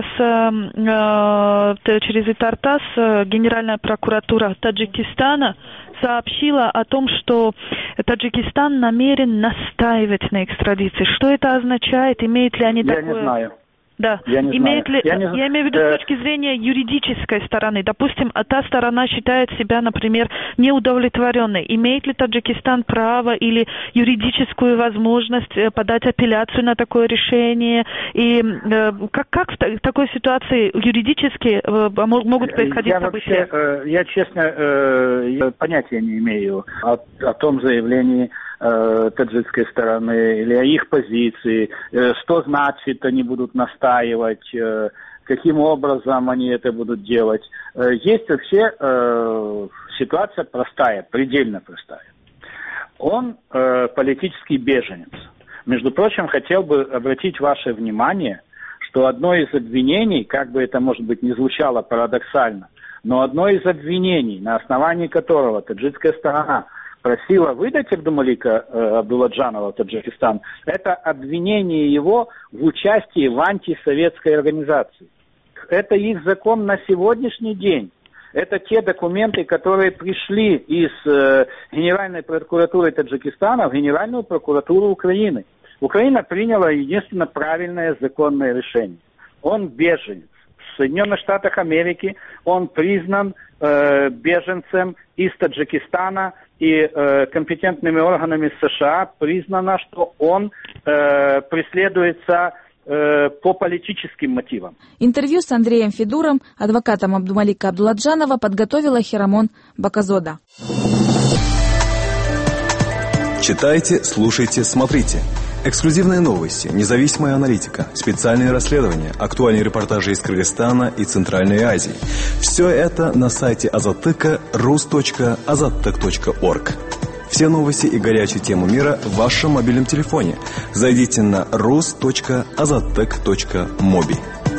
через ИТАР-ТАСС, Генеральная прокуратура Таджикистана сообщила о том, что Таджикистан намерен настаивать на экстрадиции. Что это означает? Имеет ли они такое... Я не знаю. Да. Я имею в виду с точки зрения юридической стороны. Допустим, та сторона считает себя, например, неудовлетворенной. Имеет ли Таджикистан право или юридическую возможность подать апелляцию на такое решение? И как в такой ситуации юридически могут происходить события? Я честно понятия не имею о том заявлении таджикской стороны или о их позиции, что значит они будут настаивать, каким образом они это будут делать. Есть вообще ситуация простая, предельно простая. Он политический беженец. Между прочим, хотел бы обратить ваше внимание, что одно из обвинений, как бы это, может быть, не звучало парадоксально, но одно из обвинений, на основании которого таджикская сторона просила выдать Абдумалика Абдулладжанова в Таджикистан, это обвинение его в участии в антисоветской организации. Это их закон на сегодняшний день. Это те документы, которые пришли из Генеральной прокуратуры Таджикистана в Генеральную прокуратуру Украины. Украина приняла единственно правильное законное решение. Он беженец. В Соединенных Штатах Америки он признан беженцем из Таджикистана, и компетентными органами США признано, что он преследуется по политическим мотивам. Интервью с Андреем Федуром, адвокатом Абдумалика Абдулладжанова, подготовила Хирамон Баказода. Читайте, слушайте, смотрите. Эксклюзивные новости, независимая аналитика, специальные расследования, актуальные репортажи из Кыргызстана и Центральной Азии. Все это на сайте Азаттыка rus.azattyk.org. Все новости и горячие темы мира в вашем мобильном телефоне. Зайдите на rus.azattyk.mobi.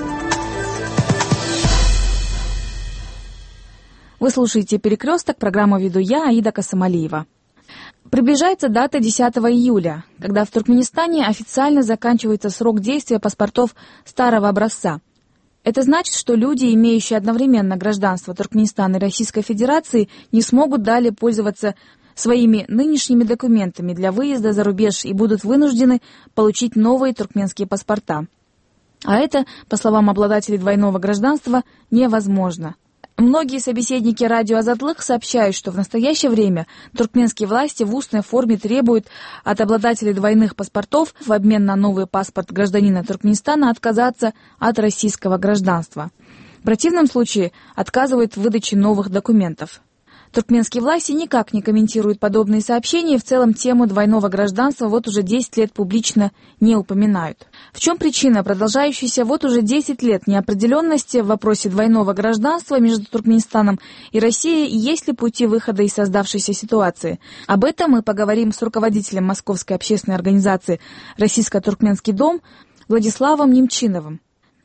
Вы слушаете «Перекресток», программу веду я, Аида Касамалиева. Приближается дата 10 июля, когда в Туркменистане официально заканчивается срок действия паспортов старого образца. Это значит, что люди, имеющие одновременно гражданство Туркменистана и Российской Федерации, не смогут далее пользоваться своими нынешними документами для выезда за рубеж и будут вынуждены получить новые туркменские паспорта. А это, по словам обладателей двойного гражданства, невозможно. Многие собеседники радио «Азатлык» сообщают, что в настоящее время туркменские власти в устной форме требуют от обладателей двойных паспортов в обмен на новый паспорт гражданина Туркменистана отказаться от российского гражданства. В противном случае отказывают в выдаче новых документов. Туркменские власти никак не комментируют подобные сообщения и в целом тему двойного гражданства вот уже 10 лет публично не упоминают. В чем причина продолжающейся вот уже 10 лет неопределенности в вопросе двойного гражданства между Туркменистаном и Россией, и есть ли пути выхода из создавшейся ситуации? Об этом мы поговорим с руководителем Московской общественной организации «Российско-Туркменский дом» Владиславом Немчиновым.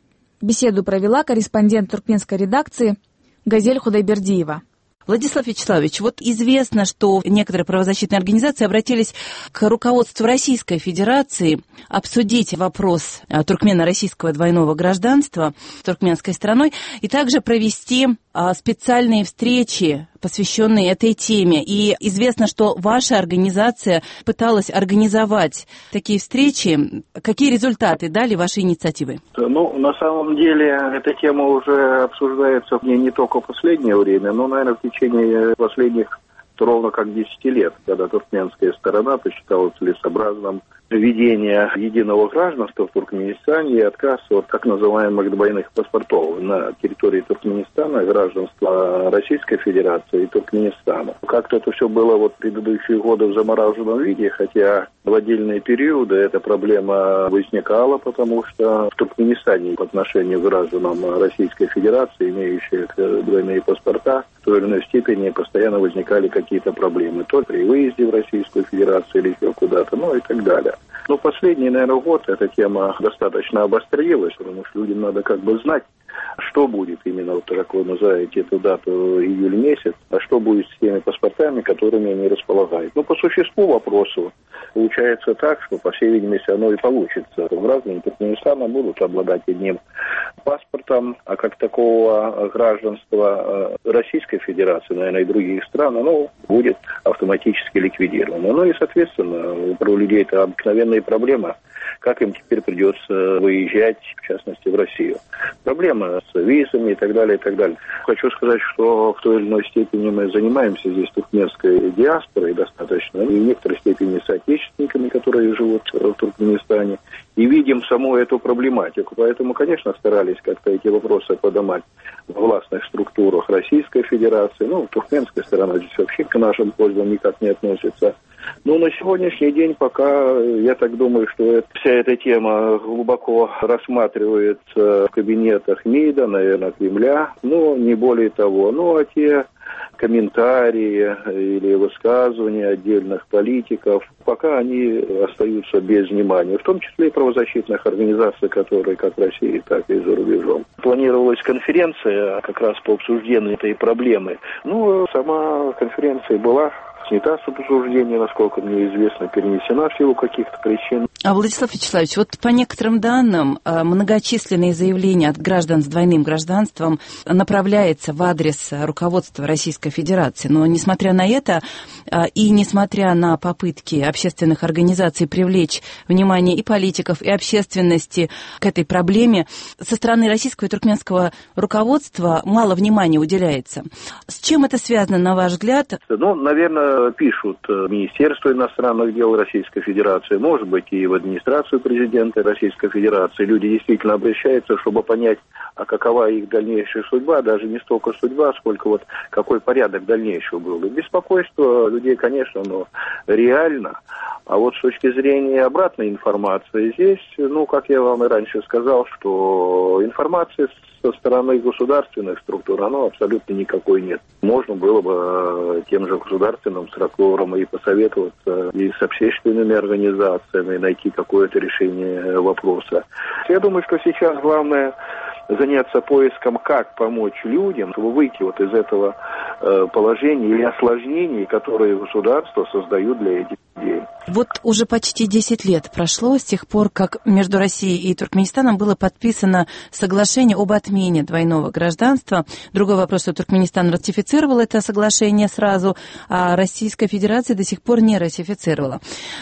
Беседу провела корреспондент туркменской редакции Газель Худайбердиева. Владислав Вячеславович, вот известно, что некоторые правозащитные организации обратились к руководству Российской Федерации обсудить вопрос туркмено-российского двойного гражданства с туркменской стороной и также провести специальные встречи, посвященные этой теме. И известно, что ваша организация пыталась организовать такие встречи. Какие результаты дали ваши инициативы? На самом деле, эта тема уже обсуждается не только в последнее время, но, наверное, в течение последних ровно как 10 лет, когда туркменская сторона посчитала целесообразным введение единого гражданства в Туркменистане и отказ от так называемых двойных паспортов на территории Туркменистана, гражданства Российской Федерации и Туркменистана. Как-то это все было в предыдущие годы в замороженном виде, хотя в отдельные периоды эта проблема возникала, потому что в Туркменистане по отношению к гражданам Российской Федерации, имеющих двойные паспорта, в той или иной степени постоянно возникали какие-то проблемы. То при выезде в Российскую Федерацию или еще куда-то, и так далее. Но последний, наверное, год эта тема достаточно обострилась, потому что людям надо знать, что будет именно, вот как вы называете эту дату, июль месяц, а что будет с теми паспортами, которыми они располагают. Ну, по существу вопроса получается так, что, по всей видимости, оно и получится. Граждане Туркменистана будут обладать одним паспортом, а как такого гражданства Российской Федерации, наверное, и других стран, оно будет автоматически ликвидировано. Ну и, соответственно, у людей это обыкновенная проблема, как им теперь придется выезжать, в частности, в Россию. Проблема с визами и так далее, и так далее. Хочу сказать, что в той или иной степени мы занимаемся здесь туркменской диаспорой достаточно, и в некоторой степени соотечественниками, которые живут в Туркменистане, и видим саму эту проблематику. Поэтому, конечно, старались как-то эти вопросы поднимать в властных структурах Российской Федерации. Ну, туркменская сторона здесь вообще к нашим просьбам никак не относится. Но на сегодняшний день пока, я так думаю, что вся эта тема глубоко рассматривается в кабинетах МИДа, наверное, Кремля, но не более того. Ну, а те комментарии или высказывания отдельных политиков, пока они остаются без внимания, в том числе и правозащитных организаций, которые как в России, так и за рубежом. Планировалась конференция как раз по обсуждению этой проблемы. Ну, сама конференция была снята с обсуждения, насколько мне известно, перенесена в силу каких-то причин. А, Владислав Вячеславович, вот по некоторым данным, многочисленные заявления от граждан с двойным гражданством направляются в адрес руководства Российской Федерации. Но, несмотря на это, и несмотря на попытки общественных организаций привлечь внимание и политиков, и общественности к этой проблеме, со стороны российского и туркменского руководства мало внимания уделяется. С чем это связано, на ваш взгляд? Ну, наверное, пишут Министерство иностранных дел Российской Федерации, может быть, и в администрацию президента Российской Федерации. Люди действительно обращаются, чтобы понять, а какова их дальнейшая судьба, даже не столько судьба, сколько вот какой порядок дальнейшего был. И беспокойство людей, конечно, но реально. А вот с точки зрения обратной информации здесь, ну, как я вам и раньше сказал, что информации со стороны государственных структур, оно абсолютно никакой нет. Можно было бы тем же государственным структурам и посоветоваться и с общественными организациями, найти какое-то решение вопроса. Я думаю, что сейчас главное заняться поиском, как помочь людям, чтобы выйти вот из этого положения или осложнений, которые государства создают для этих людей. Вот уже почти 10 лет прошло с тех пор, как между Россией и Туркменистаном было подписано соглашение об отмене двойного гражданства. Другой вопрос, что Туркменистан ратифицировал это соглашение сразу, а Российская Федерация до сих пор не ратифицировала.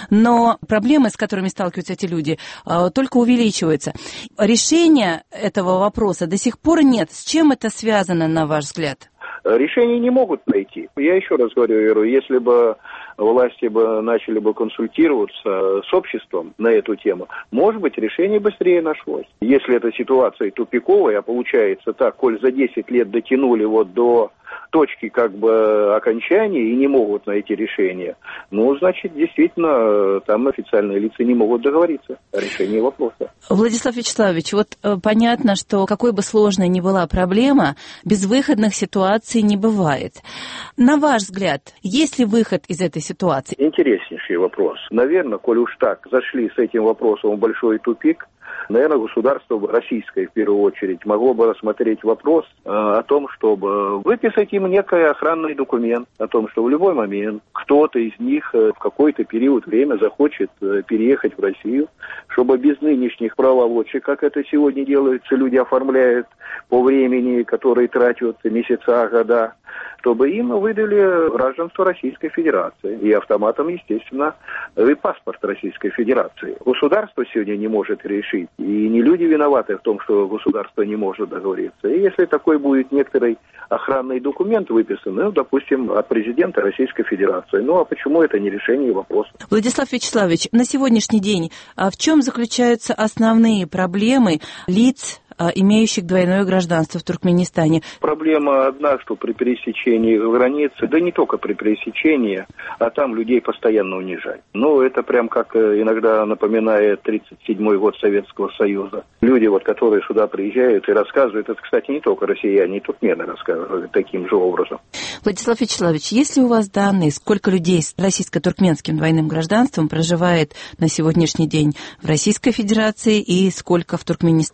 Но проблемы, с которыми сталкиваются эти люди, только увеличиваются. Решения этого вопроса до сих пор нет. С чем это связано, на ваш взгляд? Решения не могут найти. Я еще раз говорю, Веру, если бы власти начали бы консультироваться с обществом на эту тему, может быть, решение быстрее нашлось. Если эта ситуация тупиковая, а получается так, коль за 10 лет дотянули вот до точки как бы окончания и не могут найти решение, ну, значит, действительно, там официальные лица не могут договориться о решении вопроса. Владислав Вячеславович, вот понятно, что какой бы сложной ни была проблема, безвыходных ситуаций не бывает. На ваш взгляд, есть ли выход из этой ситуации? Интереснейший вопрос. Наверное, коль уж так зашли с этим вопросом в большой тупик, наверное, государство российское, в первую очередь, могло бы рассмотреть вопрос о том, чтобы выписать им некий охранный документ, о том, что в любой момент кто-то из них в какой-то период времени захочет переехать в Россию, чтобы без нынешних проволочек, как это сегодня делается, люди оформляют по времени, которые тратят месяца, года, чтобы им выдали гражданство Российской Федерации. И автоматом, естественно, и паспорт Российской Федерации. Государство сегодня не может решить. И не люди виноваты в том, что государство не может договориться. И если такой будет некоторый охранный документ выписан, ну, допустим, от президента Российской Федерации, ну, а почему это не решение вопроса? Владислав Вячеславович, на сегодняшний день в чем заключаются основные проблемы лиц, имеющих двойное гражданство в Туркменистане? Проблема одна, что при пересечении границы, да не только при пересечении, а там людей постоянно унижают. Ну, это прям как иногда напоминает 1937 год Советского Союза. Люди, вот, которые сюда приезжают и рассказывают, это, кстати, не только россияне, и туркмены рассказывают таким же образом. Владислав Вячеславович, есть ли у вас данные, сколько людей с российско-туркменским двойным гражданством проживает на сегодняшний день в Российской Федерации и сколько в Туркменистане?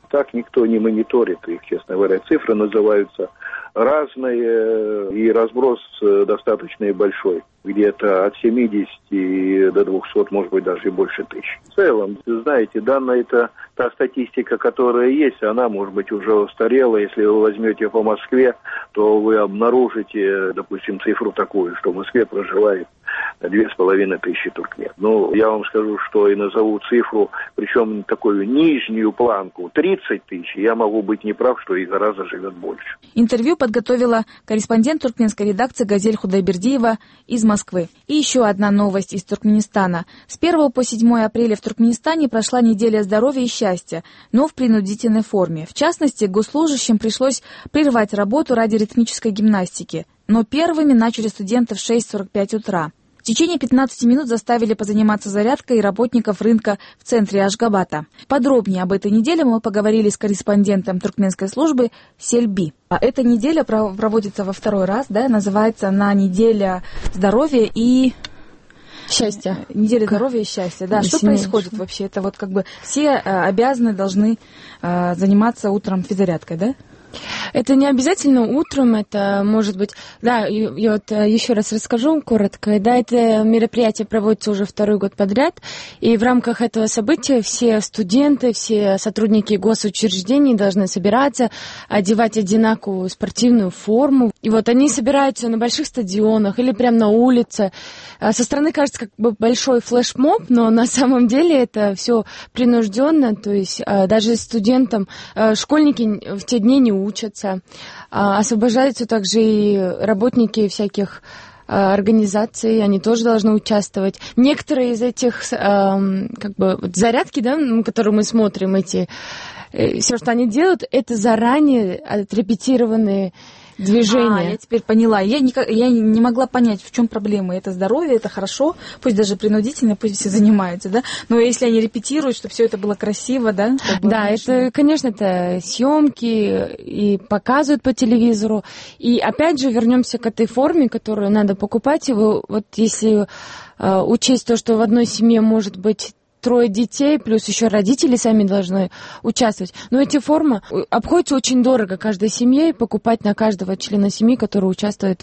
Так никто не мониторит их, честно говоря. Цифры называются разные, и разброс достаточно большой. Где-то от 70 до 200, может быть, даже и больше тысяч. В целом, знаете, данная это та статистика, которая есть, она, может быть, уже устарела. Если вы возьмете по Москве, то вы обнаружите, допустим, цифру такую, что в Москве проживает 2500 туркмен. Ну, я вам скажу, что и назову цифру, причем такую нижнюю планку, 30 тысяч. Я могу быть неправ, что их гораздо живет больше. Интервью подготовила корреспондент туркменской редакции «Газель» Худайбердиева из Москвы. И еще одна новость из Туркменистана. С 1 по 7 апреля в Туркменистане прошла неделя здоровья и счастья, но в принудительной форме. В частности, госслужащим пришлось прервать работу ради ритмической гимнастики. Но первыми начали студенты в 6:45 утра. В течение 15 минут заставили позаниматься зарядкой работников рынка в центре Ашгабата. Подробнее об этой неделе мы поговорили с корреспондентом туркменской службы Сельби. Эта неделя проводится во второй раз, да, называется она «Неделя здоровья и счастья». Неделя здоровья и счастья, да. Что происходит вообще? Это вот как бы все обязаны, должны заниматься утром физзарядкой, да? Это не обязательно утром, это может быть... Да, я вот еще раз расскажу коротко. Да, это мероприятие проводится уже второй год подряд, и в рамках этого события все студенты, все сотрудники госучреждений должны собираться, одевать одинаковую спортивную форму. И вот они собираются на больших стадионах или прямо на улице. Со стороны кажется как бы большой флешмоб, но на самом деле это все принужденно, то есть даже студентам, школьники в те дни не учатся. Освобождаются также и работники всяких организаций, они тоже должны участвовать. Некоторые из этих как бы зарядки, да, которые мы смотрим, эти все, что они делают, это заранее отрепетированные движения. Я теперь поняла. Я не могла понять, в чем проблема. Это здоровье, это хорошо, пусть даже принудительно, пусть все занимаются, да. Но если они репетируют, чтобы все это было красиво, да? Да, это, конечно, это съемки и показывают по телевизору. И опять же вернемся к этой форме, которую надо покупать. И вот если учесть то, что в одной семье может быть 3 детей, плюс еще родители сами должны участвовать. Но эти формы обходятся очень дорого каждой семье, и покупать на каждого члена семьи, который участвует в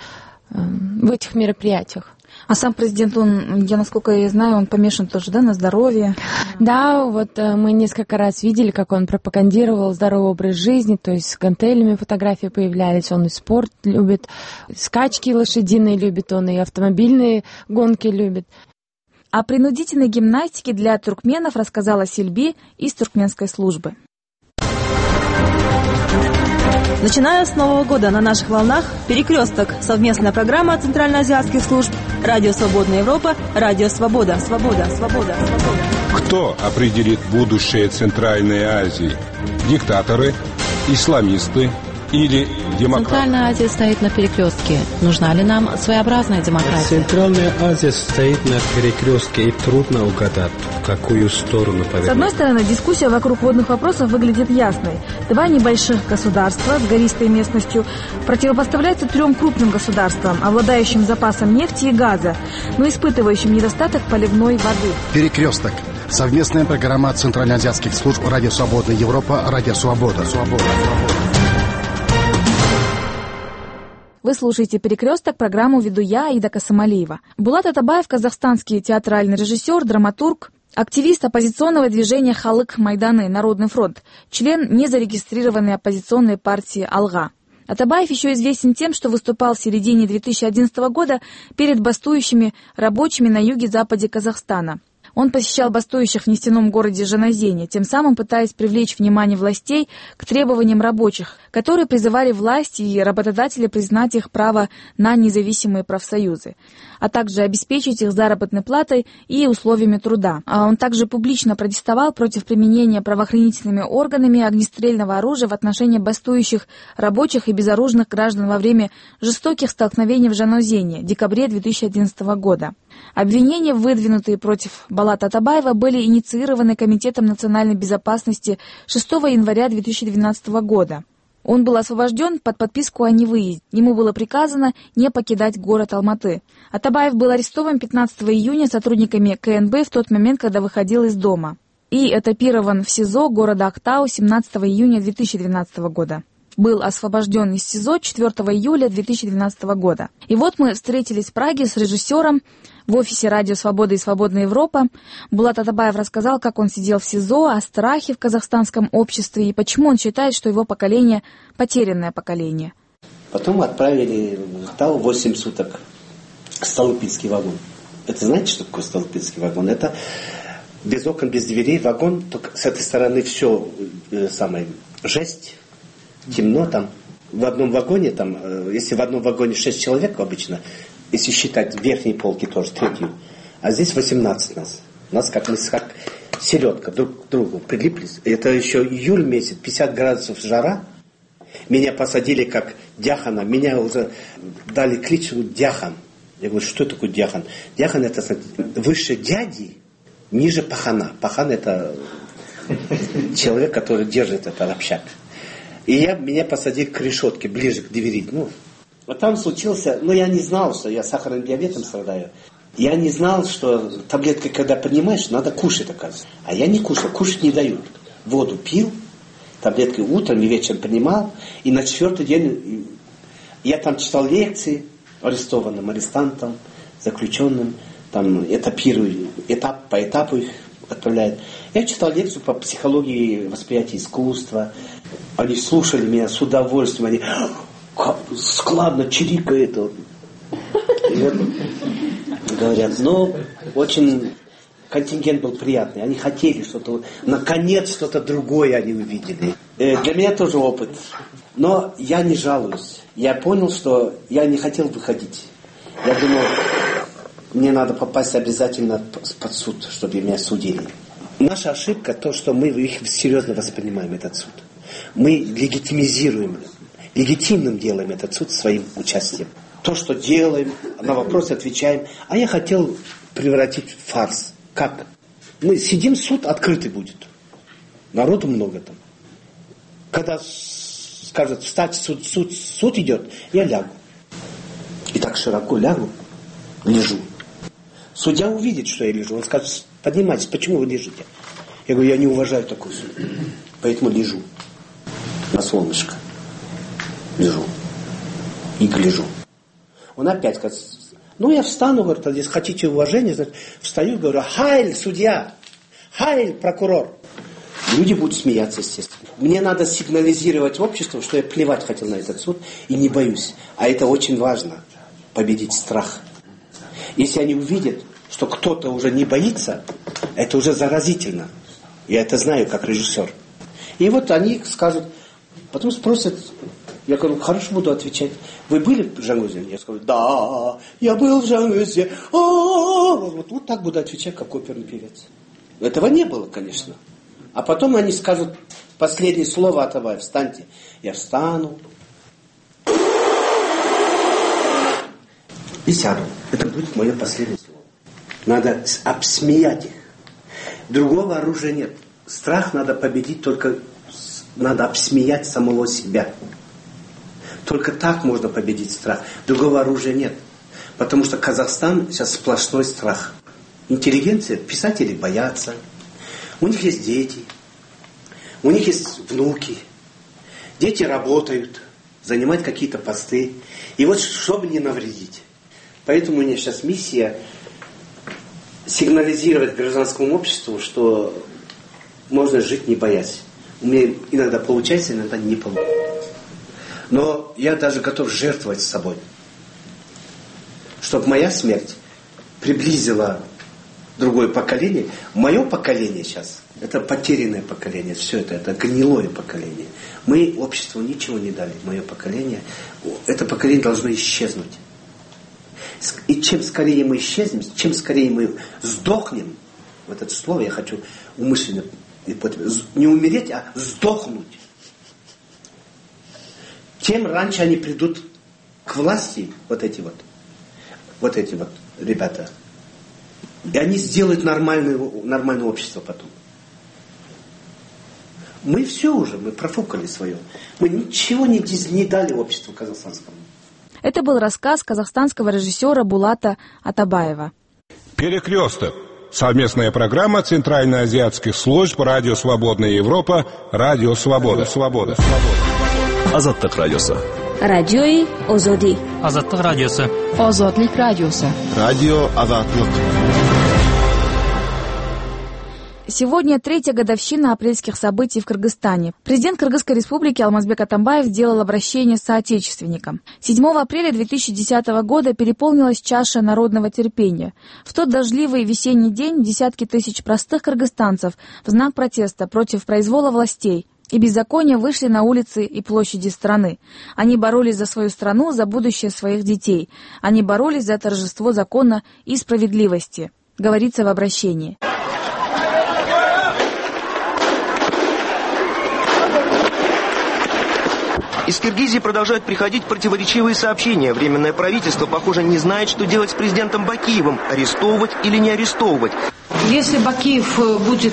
этих мероприятиях. А сам президент, я насколько я знаю, он помешан тоже, да, на здоровье? Да, вот мы несколько раз видели, как он пропагандировал здоровый образ жизни, то есть с гантелями фотографии появлялись, он и спорт любит, скачки лошадиные любит, он и автомобильные гонки любит. О принудительной гимнастике для туркменов рассказала Сельби из туркменской службы. Начиная с Нового года на наших волнах «Перекресток» — совместная программа центральноазиатских служб «Радио Свободная Европа», «Радио Свобода». Свобода, свобода, свобода. Кто определит будущее Центральной Азии? Диктаторы, исламисты или демократы? Центральная Азия стоит на перекрестке. Нужна ли нам своеобразная демократия? Центральная Азия стоит на перекрестке, и трудно угадать, в какую сторону повернуть. С одной стороны, дискуссия вокруг водных вопросов выглядит ясной. 2 небольших государства с гористой местностью противопоставляются 3 крупным государствам, обладающим запасом нефти и газа, но испытывающим недостаток поливной воды. Перекресток. Совместная программа центральноазиатских служб «Радио Свободная Европа», «Радио Свобода». Вы слушаете «Перекресток», программу веду я, Аида Касамалиева. Булат Атабаев, казахстанский театральный режиссер, драматург, активист оппозиционного движения «Халык Майданы», Народный фронт, член незарегистрированной оппозиционной партии «Алга». Атабаев еще известен тем, что выступал в середине 2011 года перед бастующими рабочими на юге-западе Казахстана. Он посещал бастующих в нефтяном городе Жаназене, тем самым пытаясь привлечь внимание властей к требованиям рабочих, которые призывали власти и работодатели признать их право на независимые профсоюзы, а также обеспечить их заработной платой и условиями труда. Он также публично протестовал против применения правоохранительными органами огнестрельного оружия в отношении бастующих рабочих и безоружных граждан во время жестоких столкновений в Жаназене в декабре 2011 года. Обвинения, выдвинутые против Булата Атабаева, были инициированы Комитетом национальной безопасности 6 января 2012 года. Он был освобожден под подписку о невыезде. Ему было приказано не покидать город Алматы. Атабаев был арестован 15 июня сотрудниками КНБ в тот момент, когда выходил из дома. и этапирован в СИЗО города Актау 17 июня 2012 года. Был освобожден из СИЗО 4 июля 2012 года. И вот мы встретились в Праге с режиссером в офисе «Радио Свобода» и «Свободная Европа». Булат Атабаев рассказал, как он сидел в СИЗО, о страхе в казахстанском обществе и почему он считает, что его поколение – потерянное поколение. Потом отправили в Актау 8 суток Столыпинский вагон. Это знаете, что такое Столыпинский вагон? Это без окон, без дверей вагон, только с этой стороны все жесть. Темно там. В одном вагоне, если в одном вагоне 6 человек обычно, если считать верхние полки тоже, третью, а здесь 18 нас. Нас как селедка друг к другу прилиплись. Это еще июль месяц, 50 градусов жара. Меня посадили как дьяхана. Меня уже дали кличку дьяхан. Я говорю, что такое дьяхан? Дьяхан это выше дяди, ниже пахана. Пахан это человек, который держит этот общак. И меня посадили к решетке, ближе к двери. Вот там случился, я не знал, что я сахарным диабетом страдаю. Я не знал, что таблетки, когда принимаешь, надо кушать, оказывается. А я не кушал, кушать не дают. Воду пил, таблетки утром и вечером принимал. И на 4-й день я там читал лекции арестованным, арестантам, заключенным. Там этапирую, этап по этапу их отправляют. Я читал лекцию по психологии восприятия искусства. Они слушали меня с удовольствием. Они складно чирикает. И вот говорят, очень контингент был приятный. Они хотели что-то, наконец что-то другое они увидели. Для меня тоже опыт. Но я не жалуюсь. Я понял, что я не хотел выходить. Я думал, мне надо попасть обязательно под суд, чтобы меня судили. Наша ошибка то, что мы их серьезно воспринимаем, этот суд. Мы легитимизируем, легитимным делаем этот суд своим участием. То, что делаем, на вопросы отвечаем. А я хотел превратить в фарс. Как? Мы сидим, суд открытый будет. Народу много там. Когда скажут, встать, суд идет, я лягу. И так широко лягу, лежу. Судья увидит, что я лежу. Он скажет, поднимайтесь, почему вы лежите? Я говорю, я не уважаю такой суд. Поэтому лежу. На солнышко. Лежу. И гляжу. Он опять говорит, я встану, говорит, если хотите уважения, значит, встаю, говорю, хайль, судья, хайль, прокурор. Люди будут смеяться, естественно. Мне надо сигнализировать обществу, что я плевать хотел на этот суд и не боюсь. А это очень важно, победить страх. Если они увидят, что кто-то уже не боится, это уже заразительно. Я это знаю, как режиссер. И вот они скажут, потом спросят, я говорю, хорошо, буду отвечать. Вы были в Жангузе? Я скажу, да, я был в Жангузе. Вот так буду отвечать, как оперный певец. Этого не было, конечно. А потом они скажут последнее слово Атабаев, встаньте. Я встану. И сяду. Это будет мое последнее слово. Надо обсмеять их. Другого оружия нет. Страх надо победить, только надо обсмеять самого себя. Только так можно победить страх. Другого оружия нет. Потому что Казахстан сейчас сплошной страх. Интеллигенция, писатели боятся. У них есть дети. У них есть внуки. Дети работают, занимают какие-то посты. И вот чтобы не навредить. Поэтому у меня сейчас миссия сигнализировать гражданскому обществу, что можно жить не боясь. У меня иногда получается, иногда не получается. Но я даже готов жертвовать собой. Чтобы моя смерть приблизила другое поколение. Мое поколение сейчас, это потерянное поколение. Все это гнилое поколение. Мы обществу ничего не дали. Мое поколение. Это поколение должно исчезнуть. И чем скорее мы исчезнем, чем скорее мы сдохнем, вот это слово я хочу умышленно не умереть, а сдохнуть, тем раньше они придут к власти, вот эти ребята. И они сделают нормальное общество потом. Мы все уже, мы профукали свое. Мы ничего не дали обществу казахстанскому. Это был рассказ казахстанского режиссера Булата Атабаева. Перекресток. Совместная программа Центральноазиатских служб Радио Свободная Европа, Радио Свобода. Азаттык радиосы. Радиои Озоди. Азаттык радиосы. Озодлик радиосы. Радио Азаттык. Сегодня 3-я годовщина апрельских событий в Кыргызстане. Президент Кыргызской республики Алмазбек Атамбаев сделал обращение соотечественникам. 7 апреля 2010 года переполнилась чаша народного терпения. В тот дождливый весенний день десятки тысяч простых кыргызстанцев в знак протеста против произвола властей и беззакония вышли на улицы и площади страны. Они боролись за свою страну, за будущее своих детей. Они боролись за торжество закона и справедливости, говорится в обращении. Из Киргизии продолжают приходить противоречивые сообщения. Временное правительство, похоже, не знает, что делать с президентом Бакиевым. Арестовывать или не арестовывать. Если Бакиев будет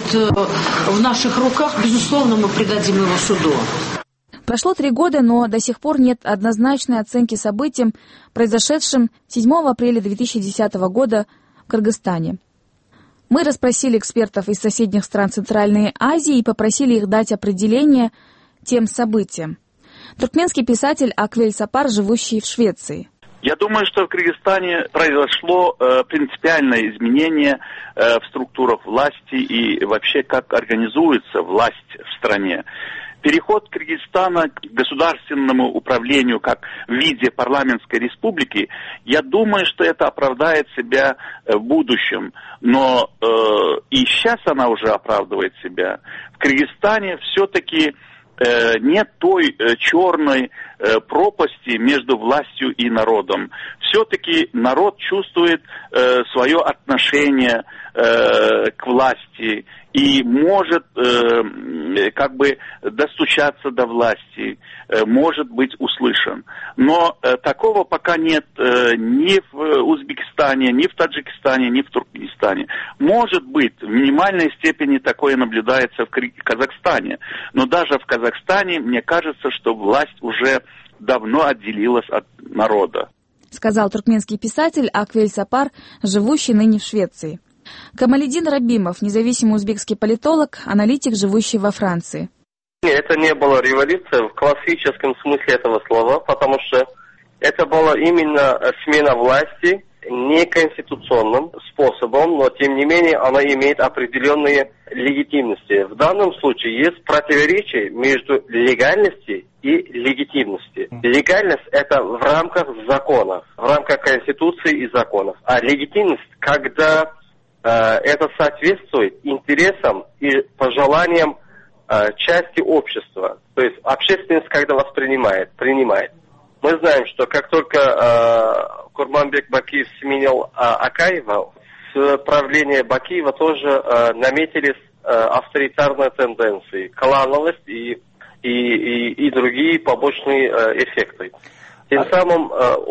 в наших руках, безусловно, мы предадим его суду. Прошло 3 года, но до сих пор нет однозначной оценки событиям, произошедшим 7 апреля 2010 года в Кыргызстане. Мы расспросили экспертов из соседних стран Центральной Азии и попросили их дать определение тем событиям. Туркменский писатель Аквель Сапар, живущий в Швеции. Я думаю, что в Кыргызстане произошло принципиальное изменение в структурах власти и вообще как организуется власть в стране. Переход Кыргызстана к государственному управлению как в виде парламентской республики, я думаю, что это оправдает себя в будущем. Но и сейчас она уже оправдывает себя. В Кыргызстане все-таки нет той черной пропасти между властью и народом. Все-таки народ чувствует свое отношение к власти и может как бы достучаться до власти, может быть услышан. Но такого пока нет ни в Узбекистане, ни в Таджикистане, ни в Туркменистане. Может быть, в минимальной степени такое наблюдается в Казахстане. Но даже в Казахстане, мне кажется, что власть уже давно отделилась от народа. Сказал туркменский писатель Аквель Сапар, живущий ныне в Швеции. Камалидин Рабимов, независимый узбекский политолог, аналитик, живущий во Франции. Это не была революция в классическом смысле этого слова, потому что это была именно смена власти неконституционным способом, но тем не менее она имеет определенные легитимности. В данном случае есть противоречие между легальностью и легитимностью. Легальность – это в рамках закона, в рамках Конституции и законов. А легитимность, когда это соответствует интересам и пожеланиям части общества. То есть общественность, когда принимает. Мы знаем, что как только Курманбек Бакиев сменил Акаева, с правления Бакиева тоже наметились авторитарные тенденции, клановость и другие побочные эффекты. Тем самым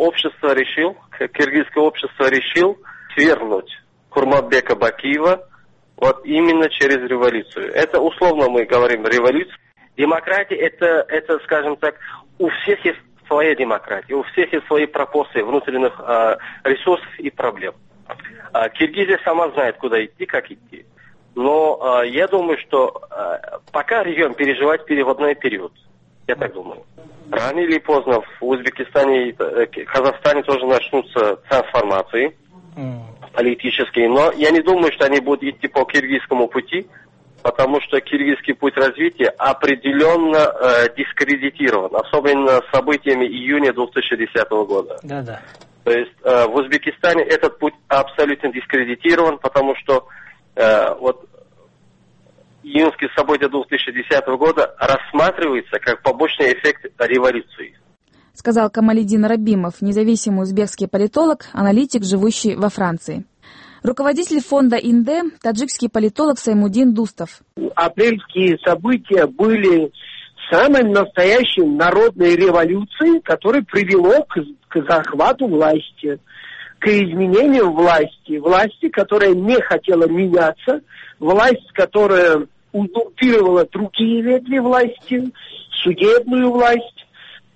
киргизское общество решил свергнуть Курманбека Бакиева вот именно через революцию. Это условно мы говорим революция. Демократия это, скажем так, у всех есть своя демократия, у всех есть свои пропорции внутренних ресурсов и проблем. Киргизия сама знает, куда идти, как идти. Но я думаю, что пока регион переживает переходной период. Я так думаю. Рано или поздно в Узбекистане и Казахстане тоже начнутся трансформации политические. Но я не думаю, что они будут идти по киргизскому пути, потому что киргизский путь развития определенно дискредитирован, особенно событиями июня 2010 года. Да. То есть в Узбекистане этот путь абсолютно дискредитирован, потому что вот июньские события 2010 года рассматриваются как побочный эффект революции. Сказал Камалидин Рабимов, независимый узбекский политолог, аналитик, живущий во Франции. Руководитель фонда Инде, таджикский политолог Саймудин Дустов. Апрельские события были самой настоящей народной революцией, которая привело к захвату власти, к изменению власти, которая не хотела меняться, власть, которая узурпировала другие ветви власти, судебную власть,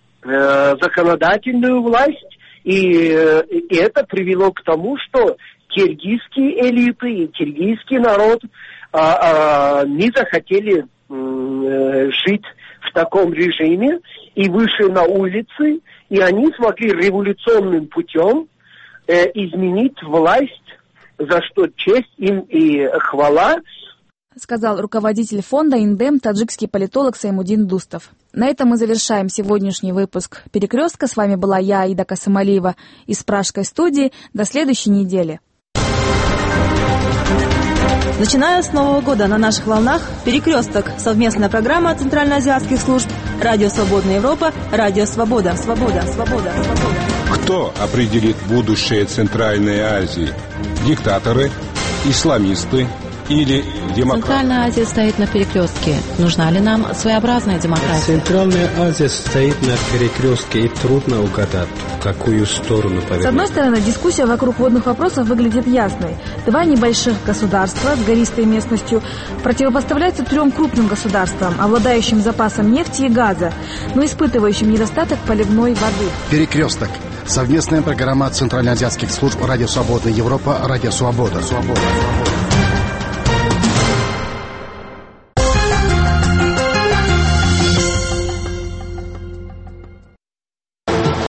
законодательную власть, и это привело к тому, что киргизские элиты и киргизский народ не захотели жить в таком режиме и вышли на улицы, и они смогли революционным путем изменить власть, за что честь им и хвала. Сказал руководитель фонда «Индем» таджикский политолог Саймудин Дустов. На этом мы завершаем сегодняшний выпуск «Перекрестка». С вами была я, Аида Касымалиева, из Пражской студии. До следующей недели. Начиная с Нового года на наших волнах «Перекресток» — совместная программа центральноазиатских служб «Радио Свободная Европа», «Радио Свобода». Свобода, свобода, свобода. Кто определит будущее Центральной Азии? Диктаторы, исламисты или демократы? Центральная Азия стоит на перекрестке. Нужна ли нам своеобразная демократия? Центральная Азия стоит на перекрестке, и трудно угадать, в какую сторону повернуть. С одной стороны, дискуссия вокруг водных вопросов выглядит ясной. Два небольших государства с гористой местностью противопоставляются трем крупным государствам, обладающим запасом нефти и газа, но испытывающим недостаток поливной воды. Перекресток. Совместная программа центральноазиатских служб «Радио Свободная Европа», «Радио Свобода». Свобода.